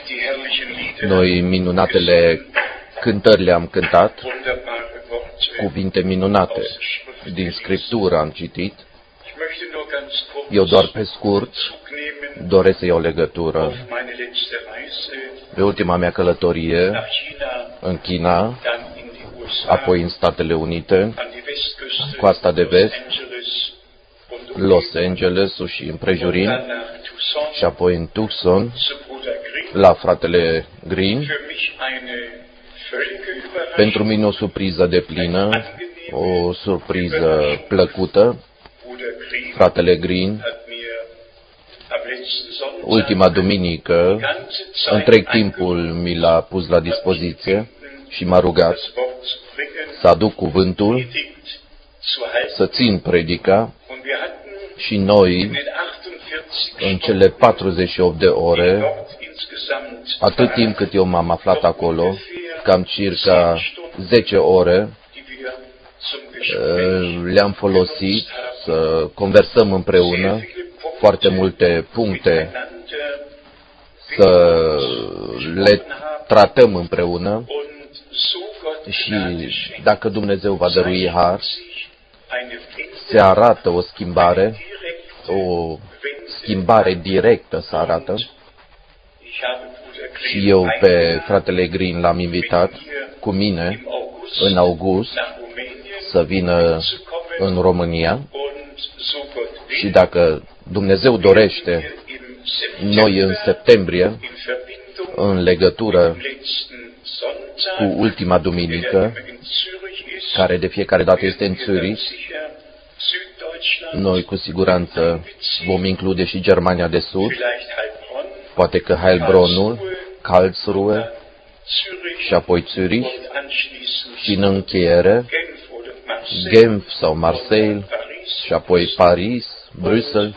die herrlichen Lieder, Noi minunatele cântări le-am cântat, wunderbare Worte cuvinte minunate aus der Schrift din gelesen. Scriptură am citit. Ich möchte nur ganz kurz Eu doar pe scurt Bezug nehmen doresc să iau legătură auf meine letzte Reise pe ultima mea călătorie nach China, în China, dann in die USA, apoi în Statele Unite, an die Westküste, coasta de Los vest, Angeles und Los Angeles și împrejurim, dann nach Tucson și apoi în Tucson, zu Bruder Green. la fratele Green. Für mich eine völlige Überraschung. Pentru mine o surpriză de plină, o surpriză plăcută. Bruder Green Fratele Green, hat mir am letzten Sonntag ultima duminică, die ganze Zeit întreg timpul mi l-a pus la dispoziție și m-a rugat das Wort zu bringen, să aduc cuvântul, predigt zu halten. să țin predica. Und wir hatten Și noi, in den 48 în cele 48 de ore, dort insgesamt atât timp cât eu m-am aflat acolo, cam circa 10 ore, die wir zum Gespräch le-am folosit să conversăm împreună, foarte multe puncte miteinander să le tratăm împreună und so Gott și Gnade schenkt, dacă Dumnezeu va dărui har, sich eine se arată o schimbare, direkte o schimbare directă se arată. Ich habe Bruder Green Și eu pe fratele Green l-am invitat cu mine im August în august nach Rumänien să vină zu kommen în România und so Gott will, și dacă Dumnezeu dorește, wir im noi în septembrie, in Verbindung în legătură mit dem letzten Sonntag, cu ultima der duminică, immer in Zürich ist, care de fiecare dată este în werden wir Zürich, sicher Süddeutschland, noi cu siguranță vom include și Germania de Sud, vielleicht Heilbronn, poate că Heilbronnul, Karlsruhe Zürich și apoi Zürich und anschließend și în încheiere Genf oder Marseille, Genf sau Marseille Paris. și apoi Paris, Bruxelles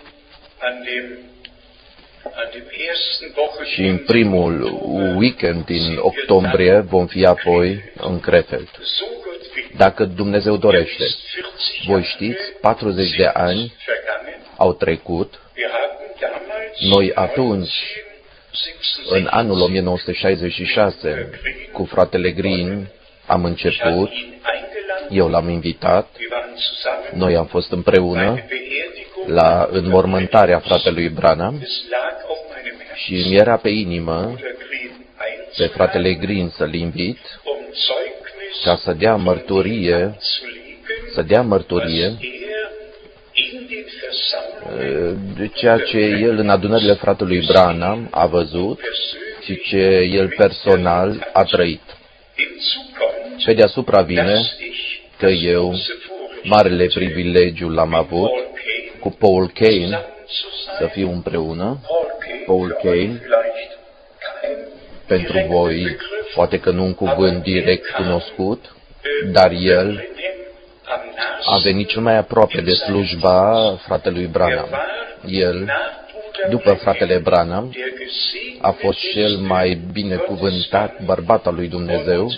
An dem ersten și în Wochenende primul weekend din octombrie vom fi apoi în Krefeld. so Gott will. Dacă Dumnezeu dorește, 40 voi Jahre știți, 40 de ani vergangen. au trecut. Wir haben damals Noi atunci, în 1966 anul 1966, cu fratele Green, am început, ihn eingeladen. eu l-am invitat, Wir waren zusammen noi am fost bei împreună der Beerdigung. la înmormântarea fratelui Branham Es lag auf meinem Herzen, și îmi era pe inimă Bruder Green pe fratele einzuladen, Green să-l invit um Zeugnis ca să dea mărturie, zu legen, să dea mărturie was er in den Versammlungen de ceea ce el în adunările fratelui Branham a văzut și ce el personal a trăit. hinzukommt, Pe deasupra vine dass ich că eu marele privilegiu l-am avut cu Paul Kane să fiu împreună. Paul Kane, pentru voi, poate că nu un cuvânt direct cunoscut, dar el a venit cel mai aproape de slujba fratelui Branham. El, după fratele Branham, a fost cel mai binecuvântat bărbat al lui Dumnezeu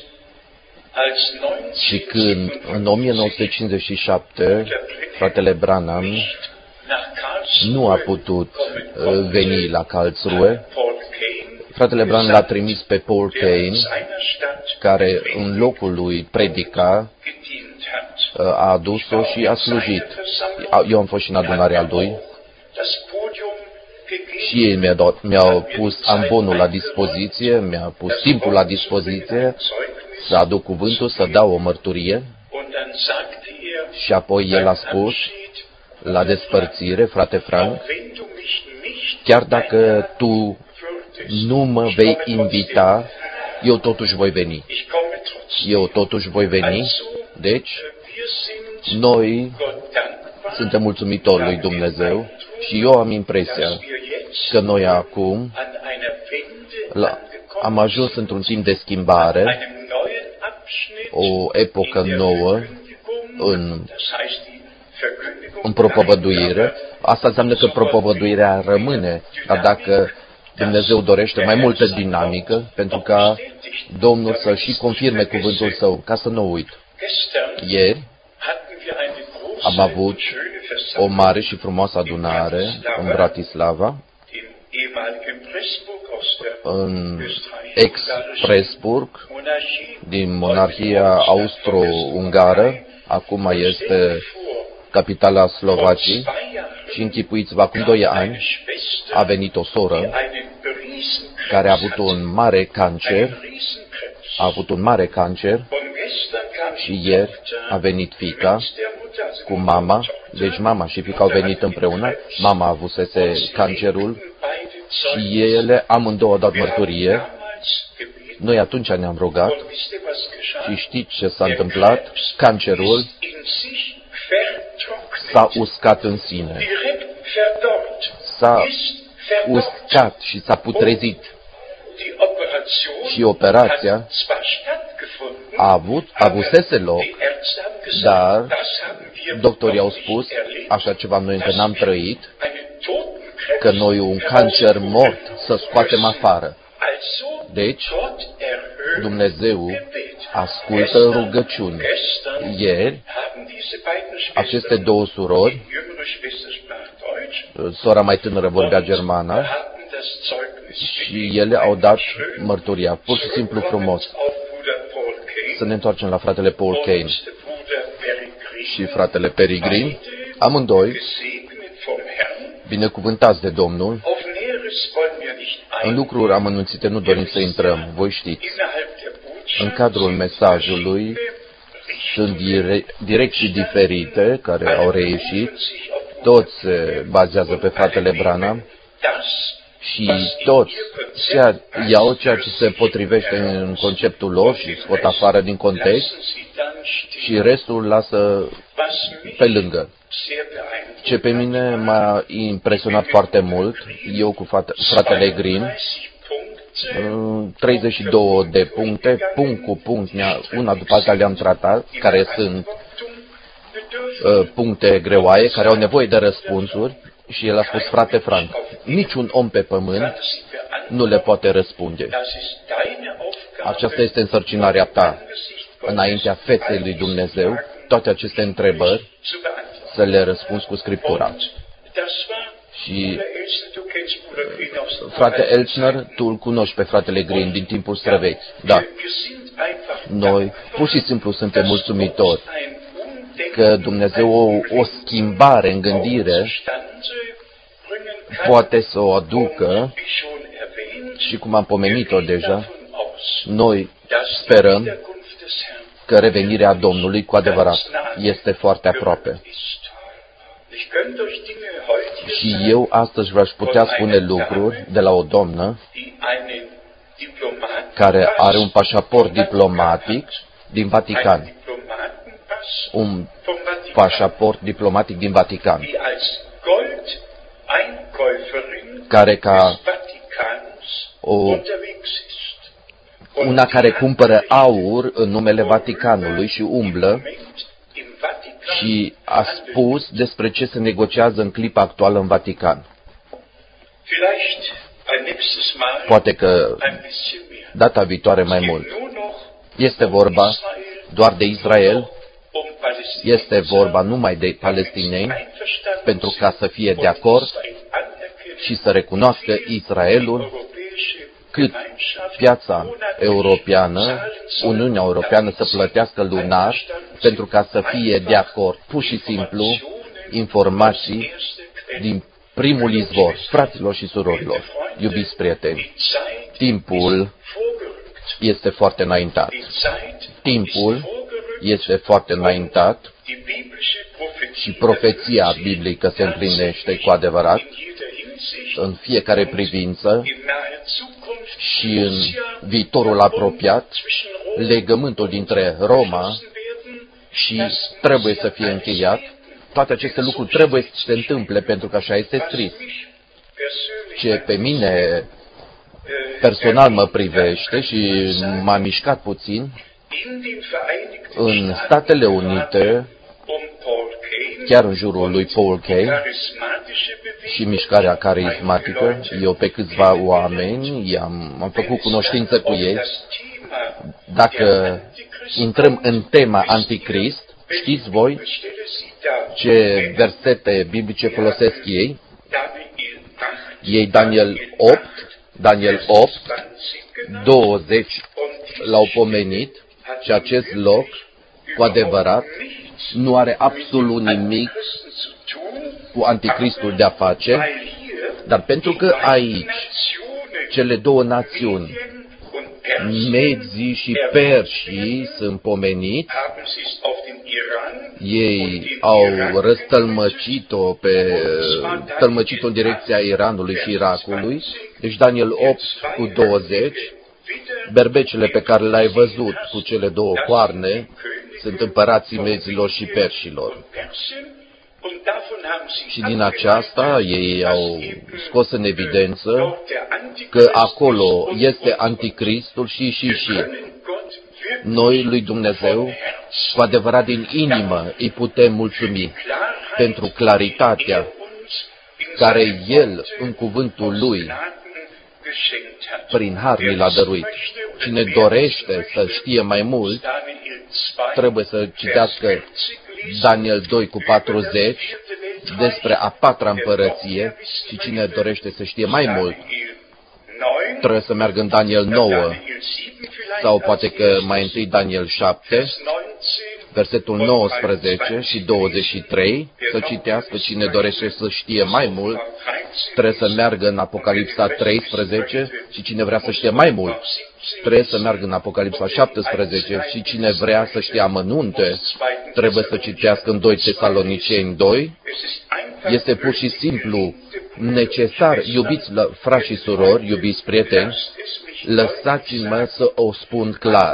și când în 1957 fratele Branham nu a putut veni la Karlsruhe, fratele Branham l-a trimis pe Paul Kane, care în locul lui predica, a adus-o și a slujit. Eu am fost și în adunarea lui și ei mi-au pus ambonul la dispoziție, mi-au pus timpul la dispoziție să aduc cuvântul, să dau o mărturie. Și apoi el a spus la despărțire, frate Frank, chiar dacă tu nu mă vei invita, eu totuși voi veni. Eu totuși voi veni. Deci, noi suntem mulțumitori lui Dumnezeu și eu am impresia că noi acum am ajuns într-un timp de schimbare, o epocă nouă în propovăduire. Asta înseamnă că propovăduirea rămâne, dar dacă Dumnezeu dorește mai multă dinamică, pentru ca Domnul să și confirme cuvântul Său, ca să nu uit. Ieri am avut o mare și frumoasă adunare în Bratislava, în ex-Pressburg, din monarhia austro-ungară, acum este capitala Slovaciei, și închipuiți-vă, acum 2 ani a venit o soră care a avut un mare cancer, și ieri a venit fiica cu mama, deci mama și fiica au venit împreună, mama avusese cancerul și ele amândouă au dat mărturie. Noi atunci ne-am rugat și știți ce s-a întâmplat? Cancerul s-a uscat în sine. S-a uscat și s-a putrezit. Și operația avusese loc, dar doctorii au spus, așa ceva noi încă n-am trăit, că noi un cancer mort să scoatem afară. Deci, Dumnezeu ascultă rugăciuni. Ieri, aceste 2 surori, sora mai tânără vorbea germană, și ele au dat mărturia, pur și simplu frumos. Să ne întoarcem la fratele Paul Kane și fratele Peregrin, amândoi binecuvântați de Domnul. În lucruri amănunțite nu dorim să intrăm, voi știți. În cadrul mesajului sunt direcții diferite care au reieșit, toți se bazează pe fratele Branham și toți iau ceea ce se potrivește în conceptul lor și scot afară din context și restul lasă pe lângă. Ce pe mine m-a impresionat foarte mult, eu cu fratele Green, 32 de puncte, punct cu punct, una după alta le-am tratat, care sunt puncte greoaie, care au nevoie de răspunsuri, și el a spus, frate Frank, niciun om pe pământ nu le poate răspunde. Aceasta este însărcinarea ta, înaintea feței lui Dumnezeu, toate aceste întrebări, să le răspunzi cu Scriptura. Și frate Elsner, tu îl cunoști pe fratele Green din timpul străvechi. Da. Noi pur și simplu suntem mulțumitori că Dumnezeu o schimbare în gândire poate să o aducă și, cum am pomenit-o deja, noi sperăm că revenirea Domnului cu adevărat este foarte aproape. Și eu astăzi v-aș putea spune lucruri de la o doamnă care are un pașaport diplomatic din Vatican. Un pașaport diplomatic din Vatican, care ca una care cumpără aur în numele Vaticanului și umblă și a spus despre ce se negociază în clipa actuală în Vatican. Poate că data viitoare mai mult. Este vorba doar de Israel, este vorba numai de palestinieni, pentru ca să fie de acord și să recunoască Israelul, cât piața europeană, Uniunea Europeană să plătească lunar, pentru ca să fie de acord, pur și simplu, informații din primul izvor. Fraților și surorilor, iubiți prieteni, timpul este foarte înaintat. Timpul este foarte înaintat și profeția biblică se împlinește cu adevărat în fiecare privință și în viitorul apropiat, legământul dintre Roma și trebuie să fie încheiat. Toate aceste lucruri trebuie să se întâmple pentru că așa este scris. Ce pe mine personal mă privește și m-a mișcat puțin, în Statele Unite, chiar în jurul lui Paul Kane și mișcarea carismatică, eu pe câțiva oameni am făcut cunoștință cu ei. Dacă intrăm în tema Anticrist, știți voi ce versete biblice folosesc ei? Ei Daniel 8, 20 l-au pomenit și acest loc, cu adevărat, nu are absolut nimic cu anticristul de a face, dar pentru că aici cele două națiuni, Medzii și Persii, sunt pomeniți, ei au răstălmăcit-o în direcția Iranului și Irakului. Deci Daniel 8 cu 20, berbecele pe care le-ai văzut cu cele două coarne sunt împărații Medzilor și Perșilor. Și din aceasta ei au scos în evidență că acolo este anticristul și. Noi lui Dumnezeu, cu adevărat din inimă, îi putem mulțumi pentru claritatea care El, în cuvântul Lui, prin har ni l-a dăruit. Cine dorește să știe mai mult, trebuie să citească Daniel 2 cu 40 despre a patra împărăție și cine dorește să știe mai mult, trebuie să meargă în Daniel 9 sau poate că mai întâi Daniel 7, versetul 19 și 23, să citească. Cine dorește să știe mai mult, trebuie să meargă în Apocalipsa 13 și cine vrea să știe mai mult, trebuie să meargă în Apocalipsa 17 și cine vrea să știe amănunte, trebuie să citească în 2 Tesaloniceni 2. Este pur și simplu necesar, iubiți frați și surori, iubiți prieteni, lăsați-mă să o spun clar.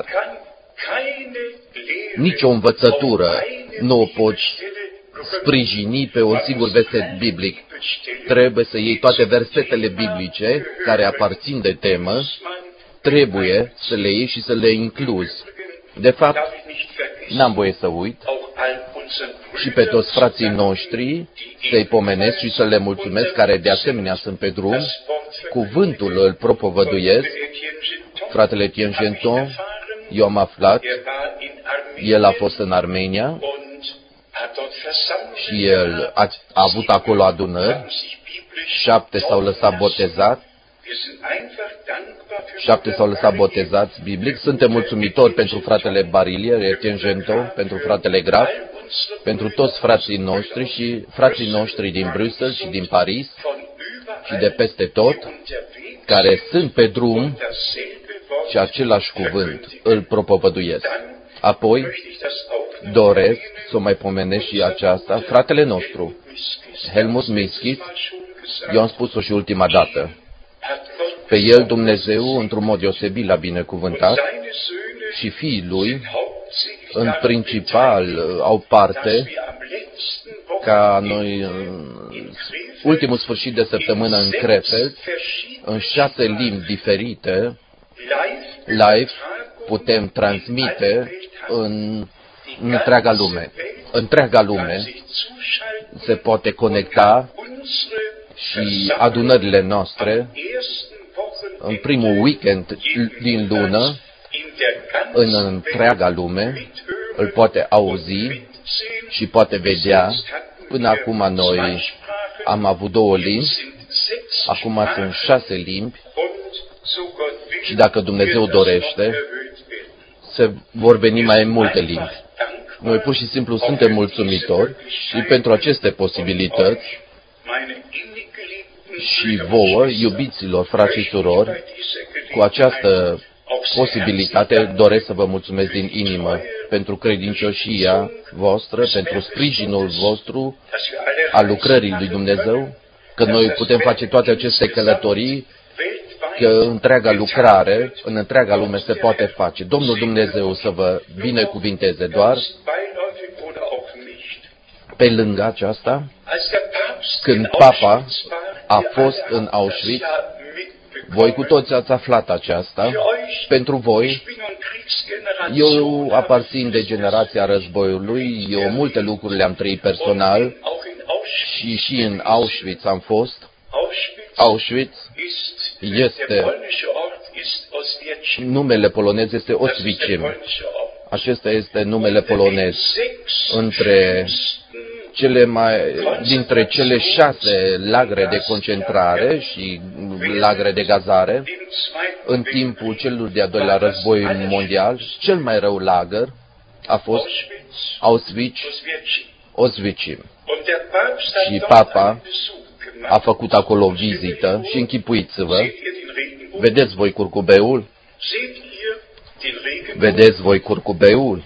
Nici o învățătură nu o poți sprijini pe un singur verset biblic. Trebuie să iei toate versetele biblice care aparțin de temă, trebuie să le iei și să le incluzi. De fapt, n-am voie să uit și pe toți frații noștri să-i pomenesc și să le mulțumesc, care de asemenea sunt pe drum. Cuvântul îl propovăduiesc. Fratele Etienne Genton, eu am aflat, el a fost în Armenia și el a avut acolo adunări, 7 s-au lăsat botezați biblic. Suntem mulțumitori pentru fratele Barilier, Etienne Genton, pentru fratele Graf, pentru toți frații noștri și frații noștri din Bruxelles și din Paris și de peste tot, care sunt pe drum și același cuvânt îl propovăduiesc. Apoi, doresc să mai pomenesc și aceasta, fratele nostru, Helmut Miskit, eu am spus-o și ultima dată, pe el Dumnezeu, într-un mod deosebit, l-a binecuvântat și fiii lui, în principal, au parte ca noi, ultimul sfârșit de săptămână în Krefeld, în 6 limbi diferite, live, putem transmite în întreaga lume. Întreaga lume se poate conecta și adunările noastre în primul weekend din lună, în întreaga lume, îl poate auzi și poate vedea. Până acum noi am avut 2 limbi, acum sunt 6 limbi și dacă Dumnezeu dorește, se vor veni mai multe limbi. Noi pur și simplu suntem mulțumitori și pentru aceste posibilități și vouă, iubiților, frați și surori, cu această posibilitate doresc să vă mulțumesc din inimă pentru credincioșia voastră, pentru sprijinul vostru al lucrării lui Dumnezeu, că noi putem face toate aceste călătorii, că întreaga lucrare, în întreaga lume se poate face. Domnul Dumnezeu să vă binecuvinteze. Doar pe lângă aceasta, când Papa a fost în Auschwitz, voi cu toți ați aflat aceasta. Pentru voi, eu aparțin de generația războiului, eu multe lucruri le-am trăit personal și în Auschwitz am fost. Auschwitz este, numele polonez este Oswiecim. Acesta este numele polonez. Între dintre cele 6 lagăre de concentrare și lagăre de gazare, în timpul celui de-al doilea război mondial, cel mai rău lagăr a fost Auschwitz. Și Papa a făcut acolo o vizită și închipuiți-vă, vedeți voi curcubeul? Vedeți voi curcubeul?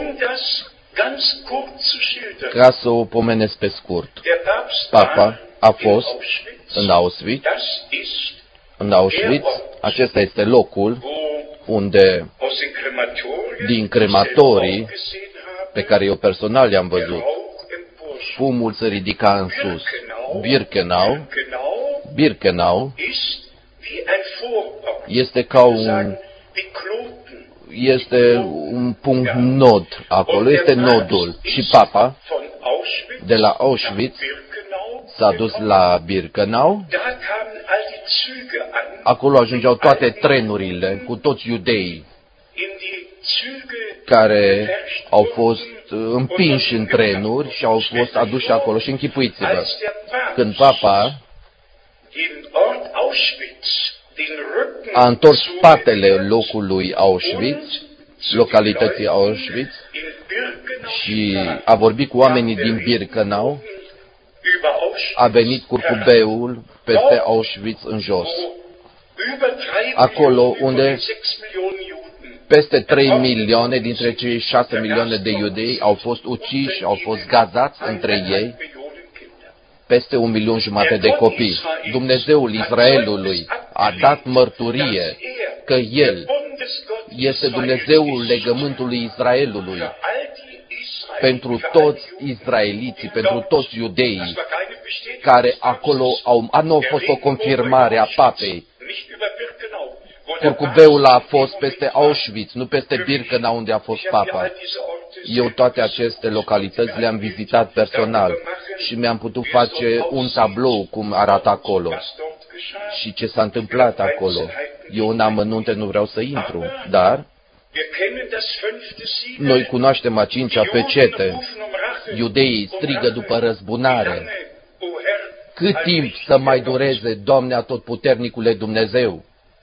Ca să o pomenesc pe scurt, Papa a fost în Auschwitz, acesta este locul unde, din crematorii pe care eu personal le-am văzut, fumul se ridica în sus. Birkenau este ca un punct nod acolo, este nodul. Și Papa de la Auschwitz s-a dus la Birkenau. Acolo ajungeau toate trenurile cu toți iudeii care au fost împinși în trenuri și au fost aduși acolo. Și închipuiți-vă, când Papa a întors spatele locului Auschwitz, localității Auschwitz, și a vorbit cu oamenii din Birkenau, a venit curcubeul peste Auschwitz în jos. Acolo unde peste 3 milioane dintre cei 6 milioane de iudei au fost uciși, au fost gazați între ei, peste 1,5 milion de copii. Dumnezeul Israelului a dat mărturie că El este Dumnezeul legământului Israelului pentru toți izraeliții, pentru toți iudeii care acolo nu a fost o confirmare a papei. Curcubeul a fost peste Auschwitz, nu peste Birkenau unde a fost papa. Eu toate aceste localități le-am vizitat personal și mi-am putut face un tablou cum arată acolo și ce s-a întâmplat acolo. Eu în amănunte nu vreau să intru, dar noi cunoaștem a 5-a pecete. Iudeii strigă după răzbunare. Cât timp să mai dureze, Doamne Atotputernicule Dumnezeu?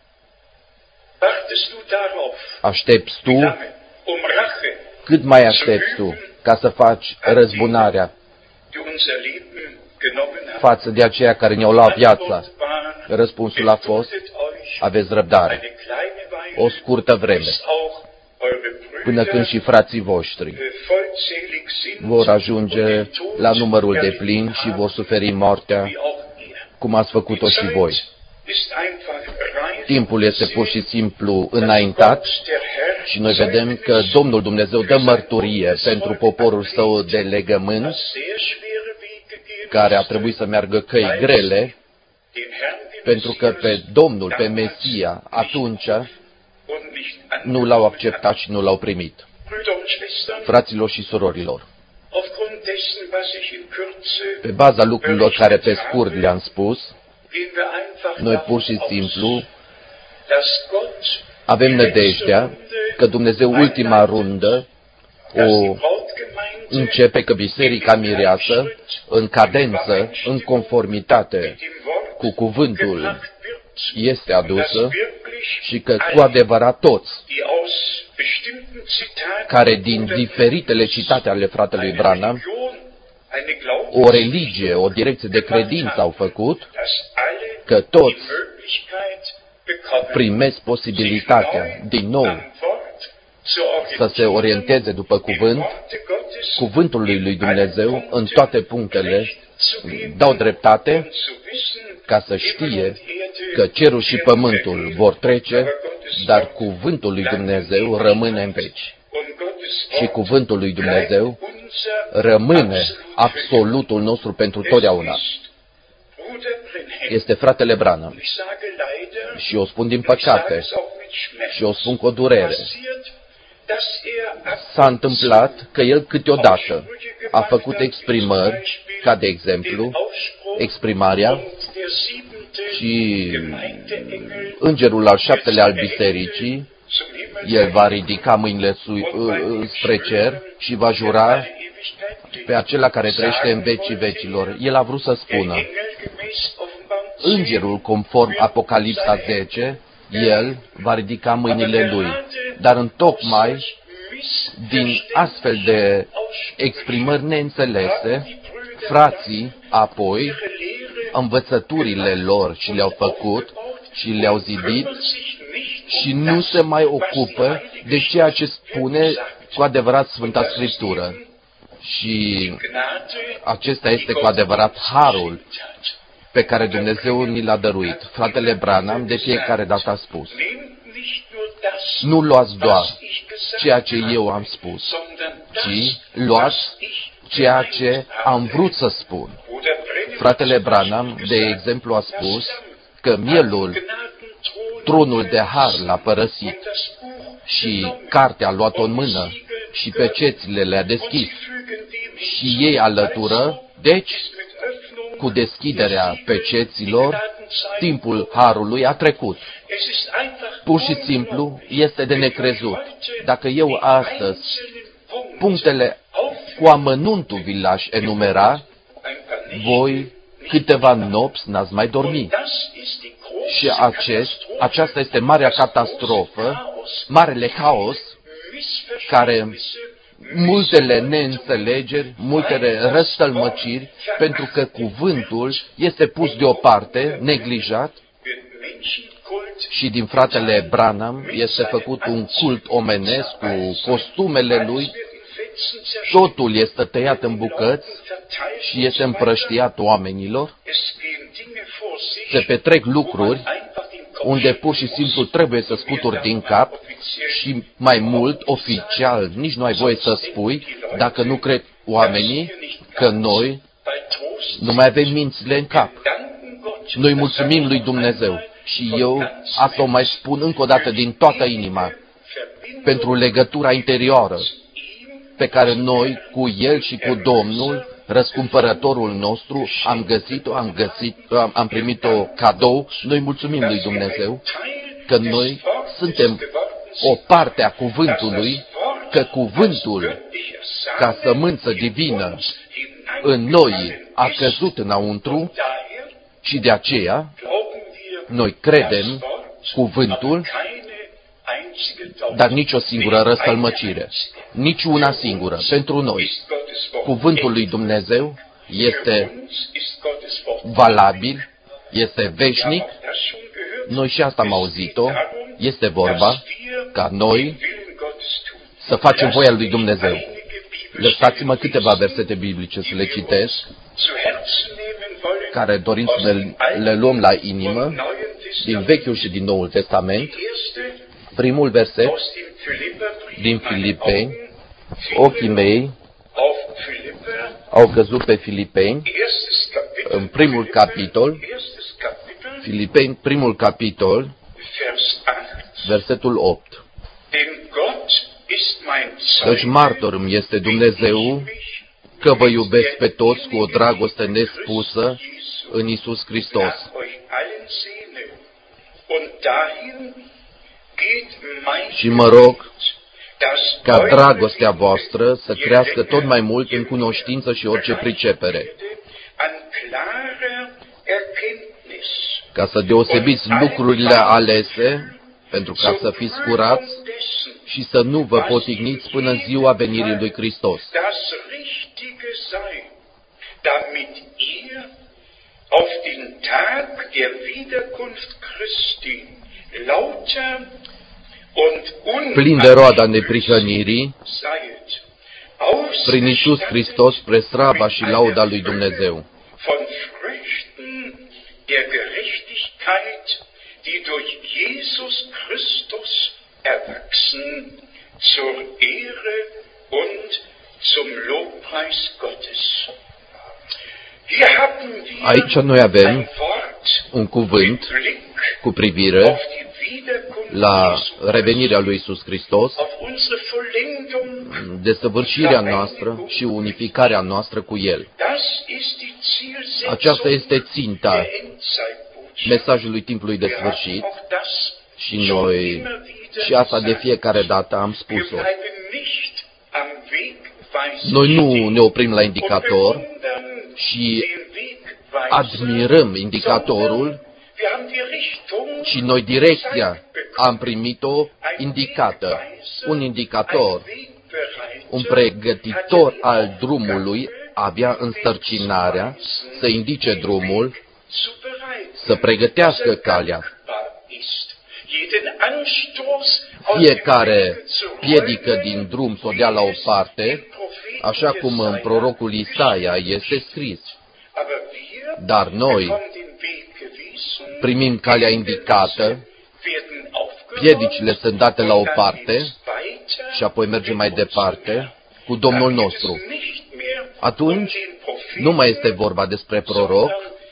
Aștepți tu? Cât mai aștepți tu ca să faci răzbunarea față de aceia care ne-au luat viața? Răspunsul a fost: aveți răbdare. O scurtă vreme, până când și frații voștri vor ajunge la numărul de plin și vor suferi moartea, cum ați făcut-o și voi. Timpul este pur și simplu înaintat și noi vedem că Domnul Dumnezeu dă mărturie pentru poporul său de legământ, care a trebuit să meargă căi grele, pentru că pe Domnul, pe Mesia, atunci nu l-au acceptat și nu l-au primit. Fraților și surorilor, pe baza lucrurilor care pe scurt le-am spus, noi pur și simplu avem nădejdea că Dumnezeu ultima rundă o începe, că biserica mireasă, în cadență, în conformitate cu cuvântul, este adusă și că cu adevărat toți care din diferitele citate ale fratelui Branham o religie, o direcție de credință au făcut, că toți primesc posibilitatea din nou să se orienteze după cuvântul lui Dumnezeu în toate punctele, dau dreptate ca să știe că cerul și pământul vor trece, dar cuvântul lui Dumnezeu rămâne în veci. Și cuvântul lui Dumnezeu rămâne absolutul nostru pentru totdeauna. Este fratele Branham. Și o spun din păcate și o spun cu o durere. S-a întâmplat că el câteodată a făcut exprimări, ca de exemplu, exprimarea și îngerul al 7-lea al bisericii, el va ridica mâinile spre cer și va jura pe acela care trăiește în vecii vecilor. El a vrut să spună, îngerul, conform Apocalipsa 10, el va ridica mâinile lui. Dar întocmai din astfel de exprimări neînțelese, frații apoi învățăturile lor și le-au făcut și le-au zidit și nu se mai ocupă de ceea ce spune cu adevărat Sfânta Scriptură. Și acesta este cu adevărat harul pe care Dumnezeu ni l-a dăruit. Fratele Branham de fiecare dată a spus, nu luați doar ceea ce eu am spus, ci luați ceea ce am vrut să spun. Fratele Branham, de exemplu, a spus că mielul, tronul de har l-a părăsit și cartea a luat-o în mână și pecețile le-a deschis și ei alătură, deci, cu deschiderea peceților, timpul harului a trecut. Pur și simplu este de necrezut. Dacă eu astăzi punctele cu amănuntul vi l-aș enumera, voi câteva nopți n-ați mai dormi. Și aceasta este marea catastrofă, marele haos, care multele neînțelegeri, multele răstălmăciri, pentru că cuvântul este pus deoparte, neglijat, și din fratele Branham este făcut un cult omenesc cu costumele lui, totul este tăiat în bucăți și este împrăștiat oamenilor. Se petrec lucruri unde pur și simplu trebuie să scuturi din cap și mai mult, oficial, nici nu ai voie să spui, dacă nu cred oamenii, că noi nu mai avem mințile în cap. Noi mulțumim lui Dumnezeu și eu asta o mai spun încă o dată din toată inima, pentru legătura interioară pe care noi cu El și cu Domnul, răscumpărătorul nostru, am primit-o cadou. Noi mulțumim lui Dumnezeu că noi suntem o parte a cuvântului, că cuvântul, ca sămânță divină, în noi a căzut înăuntru și de aceea noi credem cuvântul, dar nici o singură răstălmăcire, nici una singură pentru noi. Cuvântul lui Dumnezeu este valabil, este veșnic. Noi și asta am auzit-o. Este vorba ca noi să facem voia lui Dumnezeu. Lăsați-mă câteva versete biblice să le citesc, care dorim să le luăm la inimă, din Vechiul și din Noul Testament. Primul verset din Filipeni, ochii mei au căzut pe Filipeni, în primul capitol, Filipeni, primul capitol, versetul 8. Căci martor îmi este Dumnezeu că vă iubesc pe toți cu o dragoste nespusă în Iisus Hristos. Și mă rog ca dragostea voastră să crească tot mai mult în cunoștință și orice pricepere, ca să deosebiți lucrurile alese, pentru ca să fiți curați și să nu vă potigniți până ziua venirii lui Hristos. Plin de roada neprihănirii, prin Iisus Hristos, spre slava și lauda lui Dumnezeu. Die durch Jesus Christus erwachsen, zur Ehre und zum Lobpreis Gottes. Aici noi avem un cuvânt cu privire la revenirea lui Iisus Hristos, desăvârșirea noastră și unificarea noastră cu El. Aceasta este ținta mesajului timpului de sfârșit și noi, și asta de fiecare dată am spus-o. Noi nu ne oprim la indicator și admirăm indicatorul, ci noi direcția am primit-o indicată. Un indicator, un pregătitor al drumului avea însărcinarea să indice drumul, să pregătească calea. Fiecare piedică din drum s-o dea la o parte, așa cum în prorocul Isaia este scris. Dar noi primim calea indicată, piedicile sunt date la o parte și apoi mergem mai departe cu Domnul nostru. Atunci nu mai este vorba despre proroc,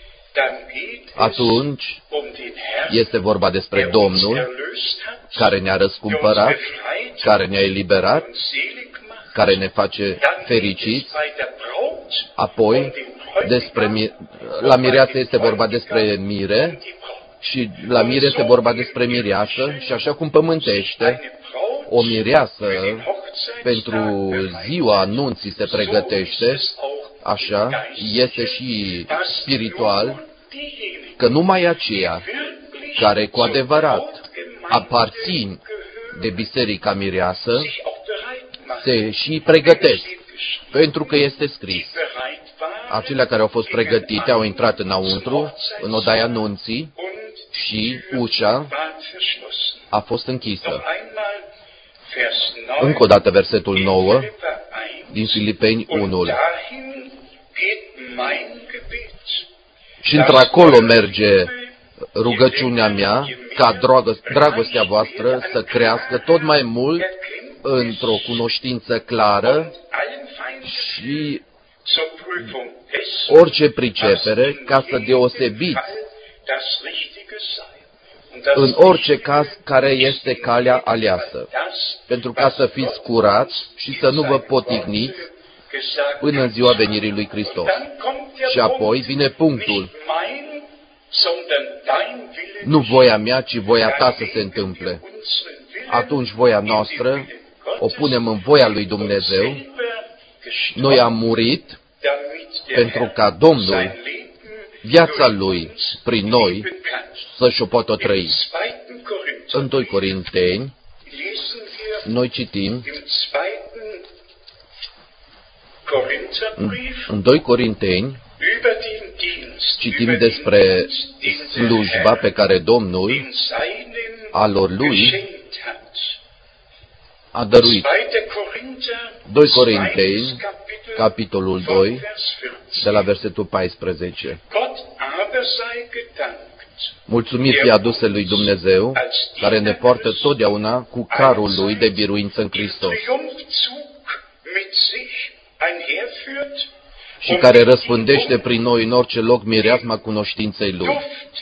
atunci este vorba despre Domnul care ne-a răscumpărat, care ne-a eliberat, care ne face fericiți. Apoi, la mireasă este vorba despre mire și la mire este vorba despre mireasă și așa cum pământește, o mireasă pentru ziua anunții se pregătește, așa este și spiritual, că numai aceia care cu adevărat aparțin de biserica mireasă se și pregătesc, pentru că este scris. Acelea care au fost pregătite au intrat înăuntru, în odaia anunții, și ușa a fost închisă. Încă o dată versetul 9 din Filipeni 1. Și într-acolo merge rugăciunea mea ca dragostea voastră să crească tot mai mult într-o cunoștință clară și orice pricepere, ca să deosebiți în orice caz care este calea aleasă, pentru ca să fiți curați și să nu vă potigniți până în ziua venirii lui Hristos. Și apoi vine punctul. Nu voia mea, ci voia ta să se întâmple. Atunci voia noastră o punem în voia lui Dumnezeu. Noi am murit pentru ca Domnul, viața Lui prin noi, să-și o poată trăi. În 2 Corinteni, noi citim, în 2 Corinteni, citim despre slujba pe care Domnul a lor Lui a dăruit. 2 Corinteni, capitolul 2, de la versetul 14. Mulțumiri fie aduse lui Dumnezeu, care ne poartă totdeauna cu carul Lui de biruință în Hristos și care răspândește prin noi în orice loc mireasma cunoștinței Lui.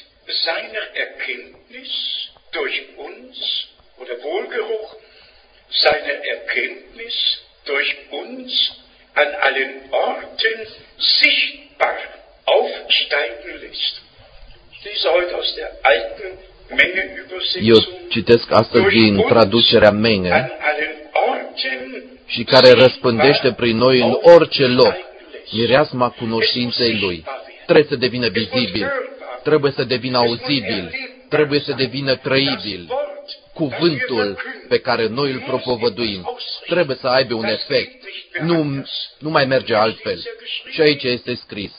An allen Orten sichtbar aufsteigen lässt. Dies heute aus der alten Menge-Übersetzung. Eu citesc astăzi din traducerea Menge, și care răspândește prin noi în orice loc mireasma cunoștinței Lui. Trebuie să devină vizibil, trebuie să devină auzibil, trebuie să devină trăibil. Cuvântul pe care noi îl propovăduim trebuie să aibă un efect. Nu mai merge altfel. Și aici este scris.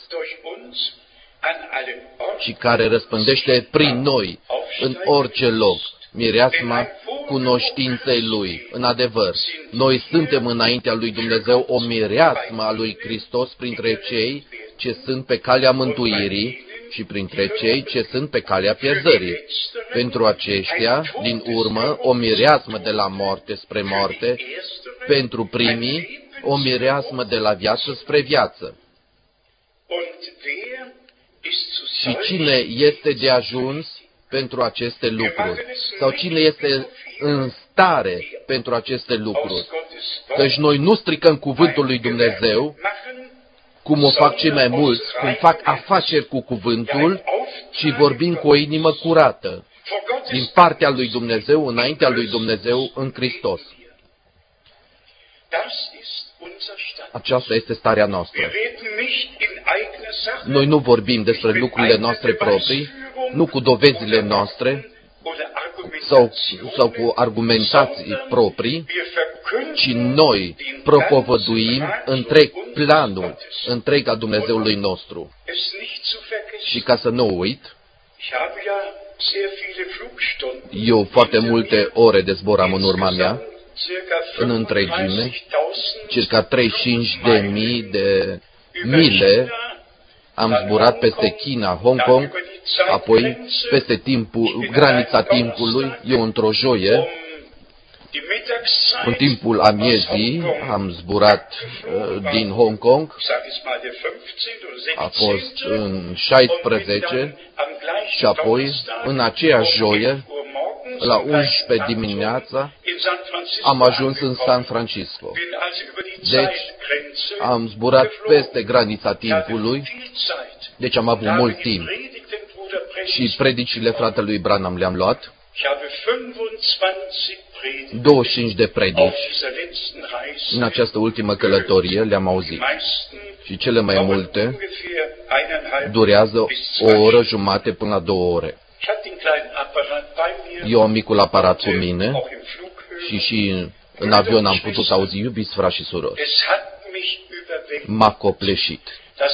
Și care răspândește prin noi, în orice loc, mireasma cunoștinței Lui. În adevăr, noi suntem înaintea lui Dumnezeu o mireasmă a lui Hristos printre cei ce sunt pe calea mântuirii și printre cei ce sunt pe calea pierzării. Pentru aceștia, din urmă, o mireasmă de la moarte spre moarte, pentru primii, o mireasmă de la viață spre viață. Și cine este de ajuns pentru aceste lucruri? Sau cine este în stare pentru aceste lucruri? Căci noi nu stricăm cuvântul lui Dumnezeu, cum o fac cei mai mulți, cum fac afaceri cu cuvântul, ci vorbim cu o inimă curată, din partea lui Dumnezeu, înaintea lui Dumnezeu, în Hristos. Aceasta este starea noastră. Noi nu vorbim despre lucrurile noastre proprii, nu cu dovezile noastre sau cu argumentații proprii, ci noi propovăduim întreg planul, întreg al Dumnezeului nostru. Și ca să nu uit, eu foarte multe ore de zbor am în urma mea, în întregime, circa 35.000 de mile am zburat peste China, Hong Kong, apoi peste granița timpului, eu într-o joie, în timpul amiezii am zburat din Hong Kong, a fost în 16 și apoi în aceeași joie, la 11 dimineața, am ajuns în San Francisco. Deci am zburat peste granița timpului, deci am avut mult timp. Și predicile fratelui Branham le-am luat, 25 de predici în această ultimă călătorie le-am auzit. Și cele mai multe durează o oră jumate până la 2 ore. Eu am micul aparat cu mine și în avion am putut auzi, iubiți frați și surori. M-a copleșit.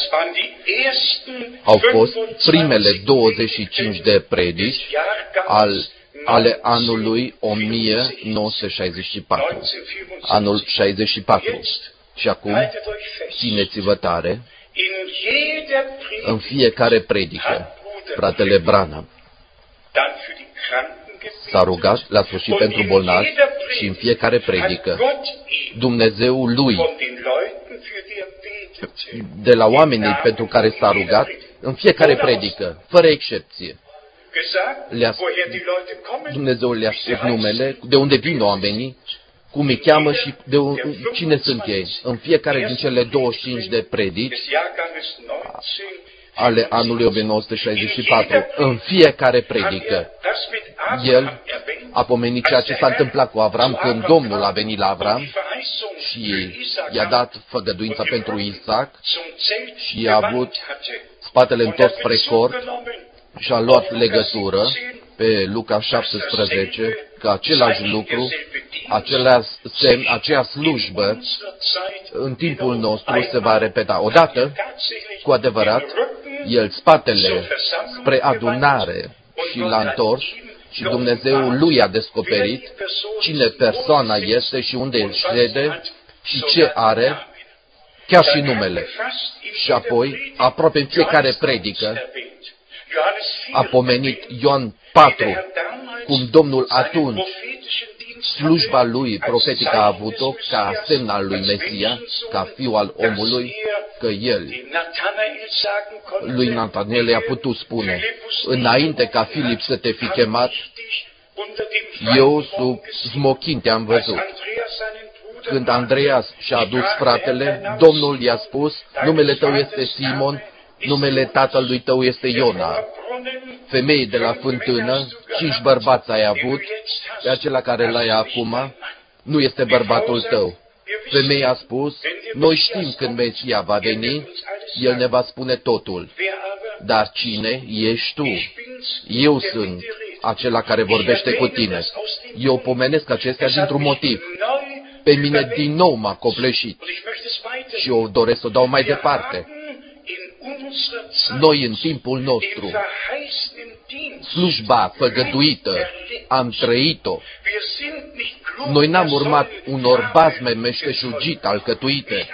Au fost primele 25 de predici ale anului 1964. Anul 64. Și acum, țineți-vă tare, în fiecare predică, fratele Branham s-a rugat la sfârșit pentru bolnavi și în fiecare predică Dumnezeul lui, de la oamenii pentru care s-a rugat, în fiecare predică, fără excepție, Dumnezeu le-a spus numele, de unde vin oamenii, cum îi cheamă și cine sunt ei. În fiecare din cele 25 de predici ale anului 1964, în fiecare predică, el a pomenit ceea ce s-a întâmplat cu Avram când Domnul a venit la Avram și i-a dat făgăduința pentru Isaac și a avut spatele întors spre cort și a luat legătură pe Luca 17 că același lucru, același semn, aceeași slujbă în timpul nostru se va repeta. Odată, cu adevărat, el spatele spre adunare și l-a întors și Dumnezeu lui a descoperit cine persoana este și unde el șede și ce are, chiar și numele. Și apoi, aproape în fiecare predică, a pomenit Ioan 4, cum Domnul atunci, slujba lui profetică a avut-o ca semn al lui Mesia, ca fiu al omului, că el, lui Natanel, i-a putut spune, înainte ca Filip să te fi chemat, eu sub smochin te-am văzut. Când Andreas și-a adus fratele, Domnul i-a spus, numele tău este Simon, numele tatălui tău este Iona. Femeie de la fântână, 5 bărbați ai avut, pe acela care l-ai acum, nu este bărbatul tău. Femeia a spus, noi știm când Mesia va veni, el ne va spune totul. Dar cine ești tu? Eu sunt acela care vorbește cu tine. Eu pomenesc acestea dintr-un motiv. Pe mine din nou m-a copleșit și eu doresc să o dau mai departe. Noi în timpul nostru, slujba făgăduită, am trăit-o. Noi n-am urmat unor bazme meșteșugite, alcătuite,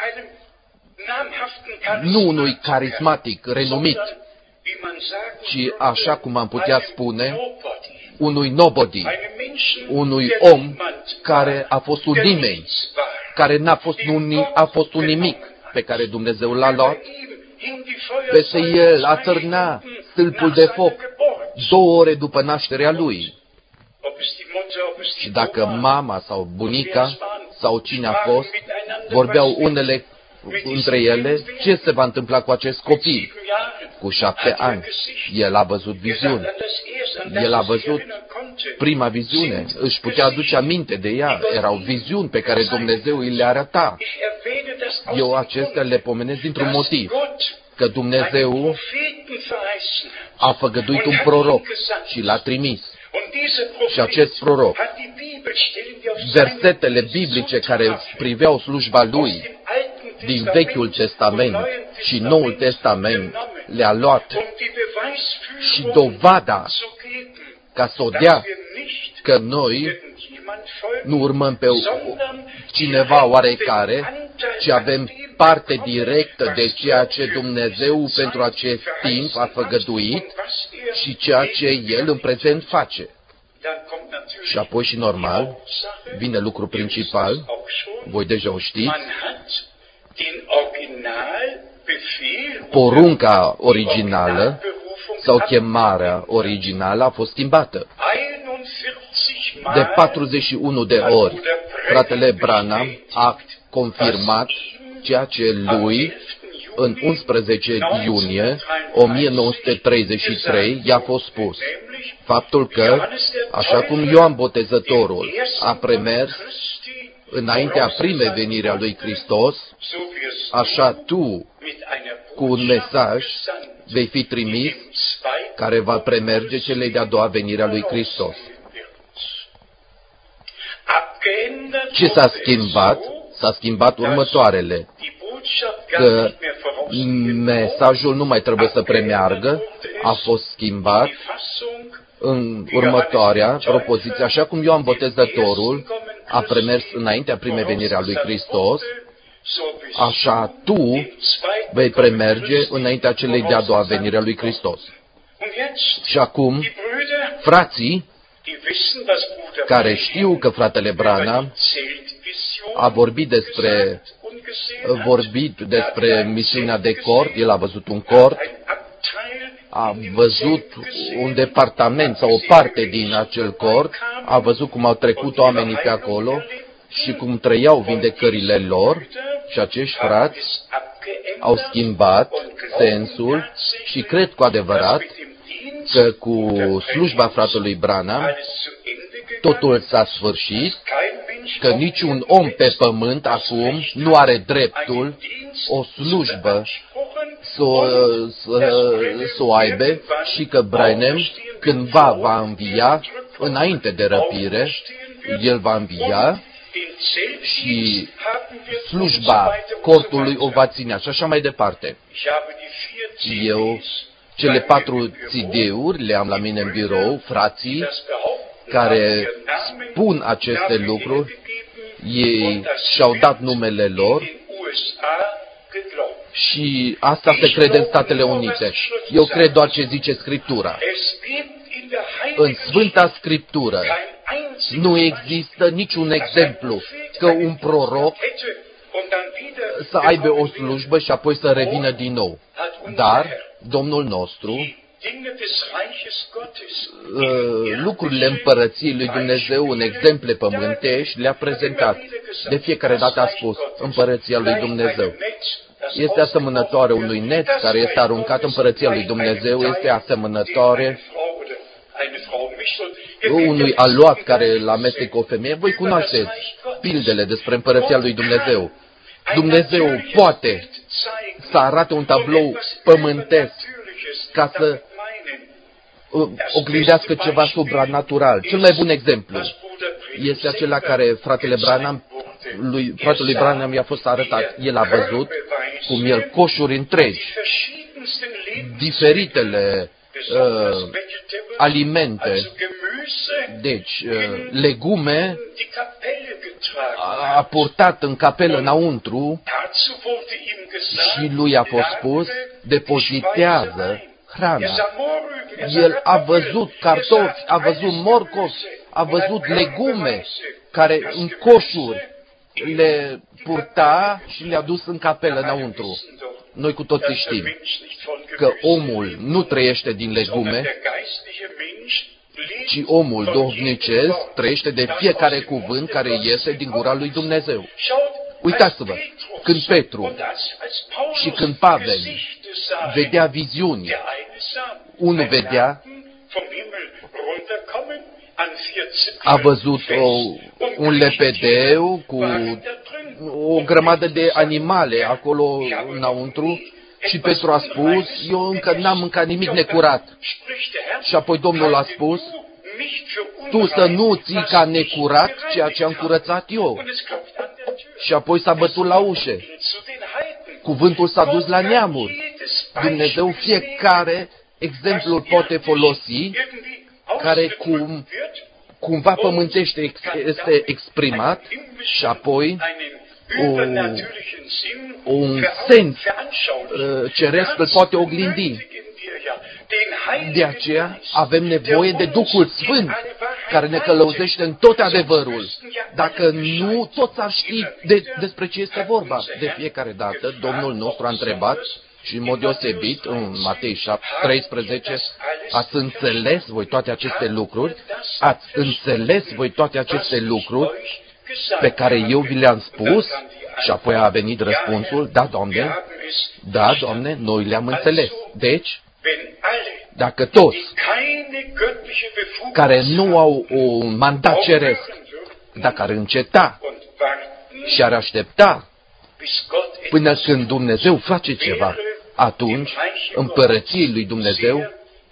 nu unui carismatic renumit, ci, așa cum am putea spune, unui nobody, unui om care a fost un nimeni, care a fost un nimic, pe care Dumnezeu l-a luat. Peste el atârna stâlpul de foc 2 ore după nașterea lui. Și dacă mama sau bunica sau cine a fost, vorbeau unele între ele, ce se va întâmpla cu acest copil? Cu 7 ani. El a văzut viziuni. El a văzut prima viziune. Își putea aduce aminte de ea. Erau viziuni pe care Dumnezeu îi le arăta. Eu acestea le pomenesc dintr-un motiv, că Dumnezeu a făgăduit un proroc și l-a trimis. Și acest proroc, versetele biblice care priveau slujba lui din Vechiul Testament și Noul Testament le-a luat și dovada ca să o dea că noi nu urmăm pe cineva oarecare, ci avem parte directă de ceea ce Dumnezeu pentru acest timp a făgăduit și ceea ce El în prezent face. Și apoi și normal, vine lucru principal, voi deja o știți, porunca originală sau chemarea originală a fost schimbată. De 41 de ori, fratele Branham a confirmat ceea ce lui, în 11 iunie 1933, i-a fost spus. Faptul că, așa cum Ioan Botezătorul a premers înaintea primei veniri a lui Hristos, așa tu, cu un mesaj, vei fi trimis care va premerge celei de-a doua venire a lui Hristos. Ce s-a schimbat? S-a schimbat următoarele, că mesajul nu mai trebuie să premeargă, a fost schimbat în următoarea propoziție, așa cum Ioan Botezătorul a premers înaintea primei veniri a lui Hristos, așa tu vei premerge înaintea celei de-a doua venire a lui Hristos. Și acum, frații care știu că fratele Branham a vorbit despre misiunea de cort, el a văzut un cort, a văzut un departament sau o parte din acel cort, a văzut cum au trecut oamenii pe acolo și cum trăiau vindecările lor și acești frați au schimbat sensul și cred cu adevărat că cu slujba fratelui Branham totul s-a sfârșit, că niciun om pe pământ acum nu are dreptul o slujbă să o aibă și că Branham cândva va învia, înainte de răpire, el va învia și slujba cortului o va ține și așa mai departe. Eu cele 4 CD-uri le am la mine în birou, frații care spun aceste lucruri, ei și-au dat numele lor și asta se crede în Statele Unite. Eu cred doar ce zice Scriptura. În Sfânta Scriptură nu există niciun exemplu că un proroc să aibă o slujbă și apoi să revină din nou. Dar Domnul nostru, lucrurile împărăției lui Dumnezeu în exemple pământești le-a prezentat. De fiecare dată a spus, împărăția lui Dumnezeu este asemănătoare unui net care este aruncat, împărăția lui Dumnezeu este asemănătoare unui aluat care îl amestecă o femeie. Voi cunoașteți pildele despre împărăția lui Dumnezeu. Dumnezeu poate să arate un tablou pământesc ca să oglindească ceva supranatural. Cel mai bun exemplu este acela care fratelui Branham i-a fost arătat. El a văzut cum el coșuri întregi, diferitele alimente, deci legume, a purtat în capelă înăuntru și lui a fost spus, depozitează hrana. El a văzut cartofi, a văzut morcovi, a văzut legume care în coșuri le purta și le-a dus în capelă înăuntru. Noi cu toții știm că omul nu trăiește din legume, ci omul duhovnicesc trăiește de fiecare cuvânt care iese din gura lui Dumnezeu. Uitați-vă, când Petru și când Pavel vedea viziuni, unul vedea, a văzut un lepedeu cu o grămadă de animale acolo înăuntru. Și Petru a spus, eu încă n-am mâncat nimic necurat. Și apoi Domnul a spus, tu să nu ții ca necurat ceea ce am curățat eu. Și apoi s-a bătut la ușă. Cuvântul s-a dus la neamuri. Dumnezeu fiecare exemplu poate folosi, care cumva pământește este exprimat și apoi un sens ceresc îl poate oglindi. De aceea avem nevoie de Duhul Sfânt, care ne călăuzește în tot adevărul. Dacă nu, toți ar ști despre ce este vorba. De fiecare dată, Domnul nostru a întrebat, și în mod deosebit, în Matei 13, ați înțeles voi toate aceste lucruri? Ați înțeles voi toate aceste lucruri pe care eu vi le-am spus? Și apoi a venit răspunsul, da, Doamne, noi le-am înțeles. Deci, dacă toți care nu au un mandat ceresc, dacă ar înceta și ar aștepta până când Dumnezeu face ceva, atunci împărăției lui Dumnezeu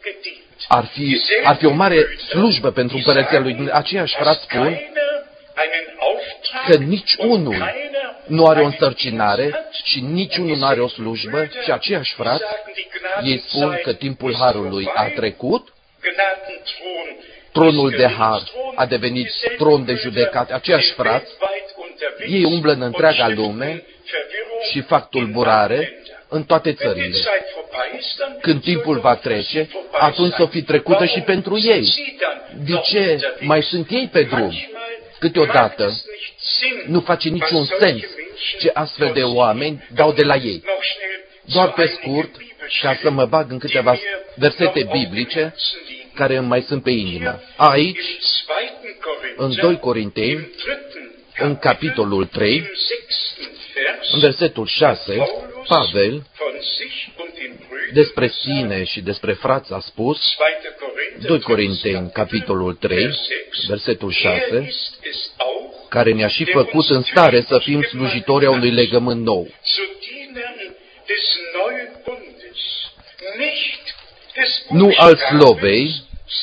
ar fi o mare slujbă pentru împărăția lui Dumnezeu. Aceiași frați spun că nici unul nu are o însărcinare și nici unul nu are o slujbă și aceiași frați, ei spun că timpul harului a trecut, tronul de har a devenit tron de judecată. Aceiași frați, ei umblă în întreaga lume și fac tulburare în toate țările. Când timpul va trece, atunci să fi trecută și pentru ei. De ce mai sunt ei pe drum? Câteodată nu face niciun sens ce astfel de oameni dau de la ei. Doar pe scurt, ca să mă bag în câteva versete biblice care îmi mai sunt pe inimă. Aici, în 2 Corinteni, în capitolul 3, în versetul 6, Pavel, despre sine și despre frați a spus, 2 Corinteni, capitolul 3, versetul 6, care ne-a și făcut în stare să fim slujitori a unui legământ nou. Nu al slovei,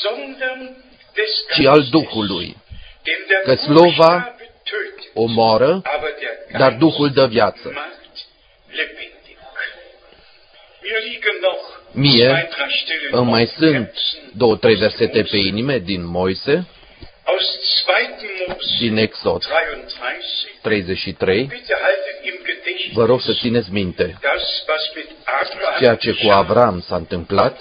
ci al Duhului, că slova omoară, dar Duhul dă viață. Mie îmi mai sunt 2-3 versete pe inime din Moise, din Exod 33. Vă rog să țineți minte ceea ce cu Avram s-a întâmplat.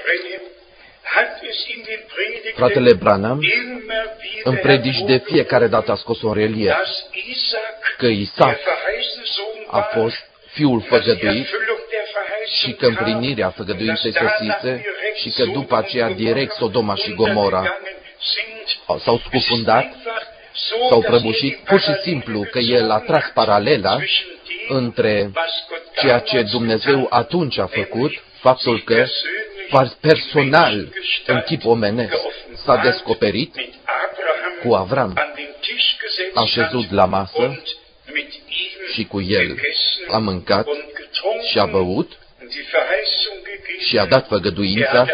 Fratele Branham în predici de fiecare dată a scos un relief că Isaac a fost fiul făgăduit și că împlinirea făgăduinței sosise și că după aceea direct Sodoma și Gomora s-au scufundat, s-au prăbușit, pur și simplu că el a tras paralela între ceea ce Dumnezeu atunci a făcut, faptul că personal, în chip omenesc, s-a descoperit cu Avram, a șezut la masă și cu el a mâncat și a băut și a dat făgăduința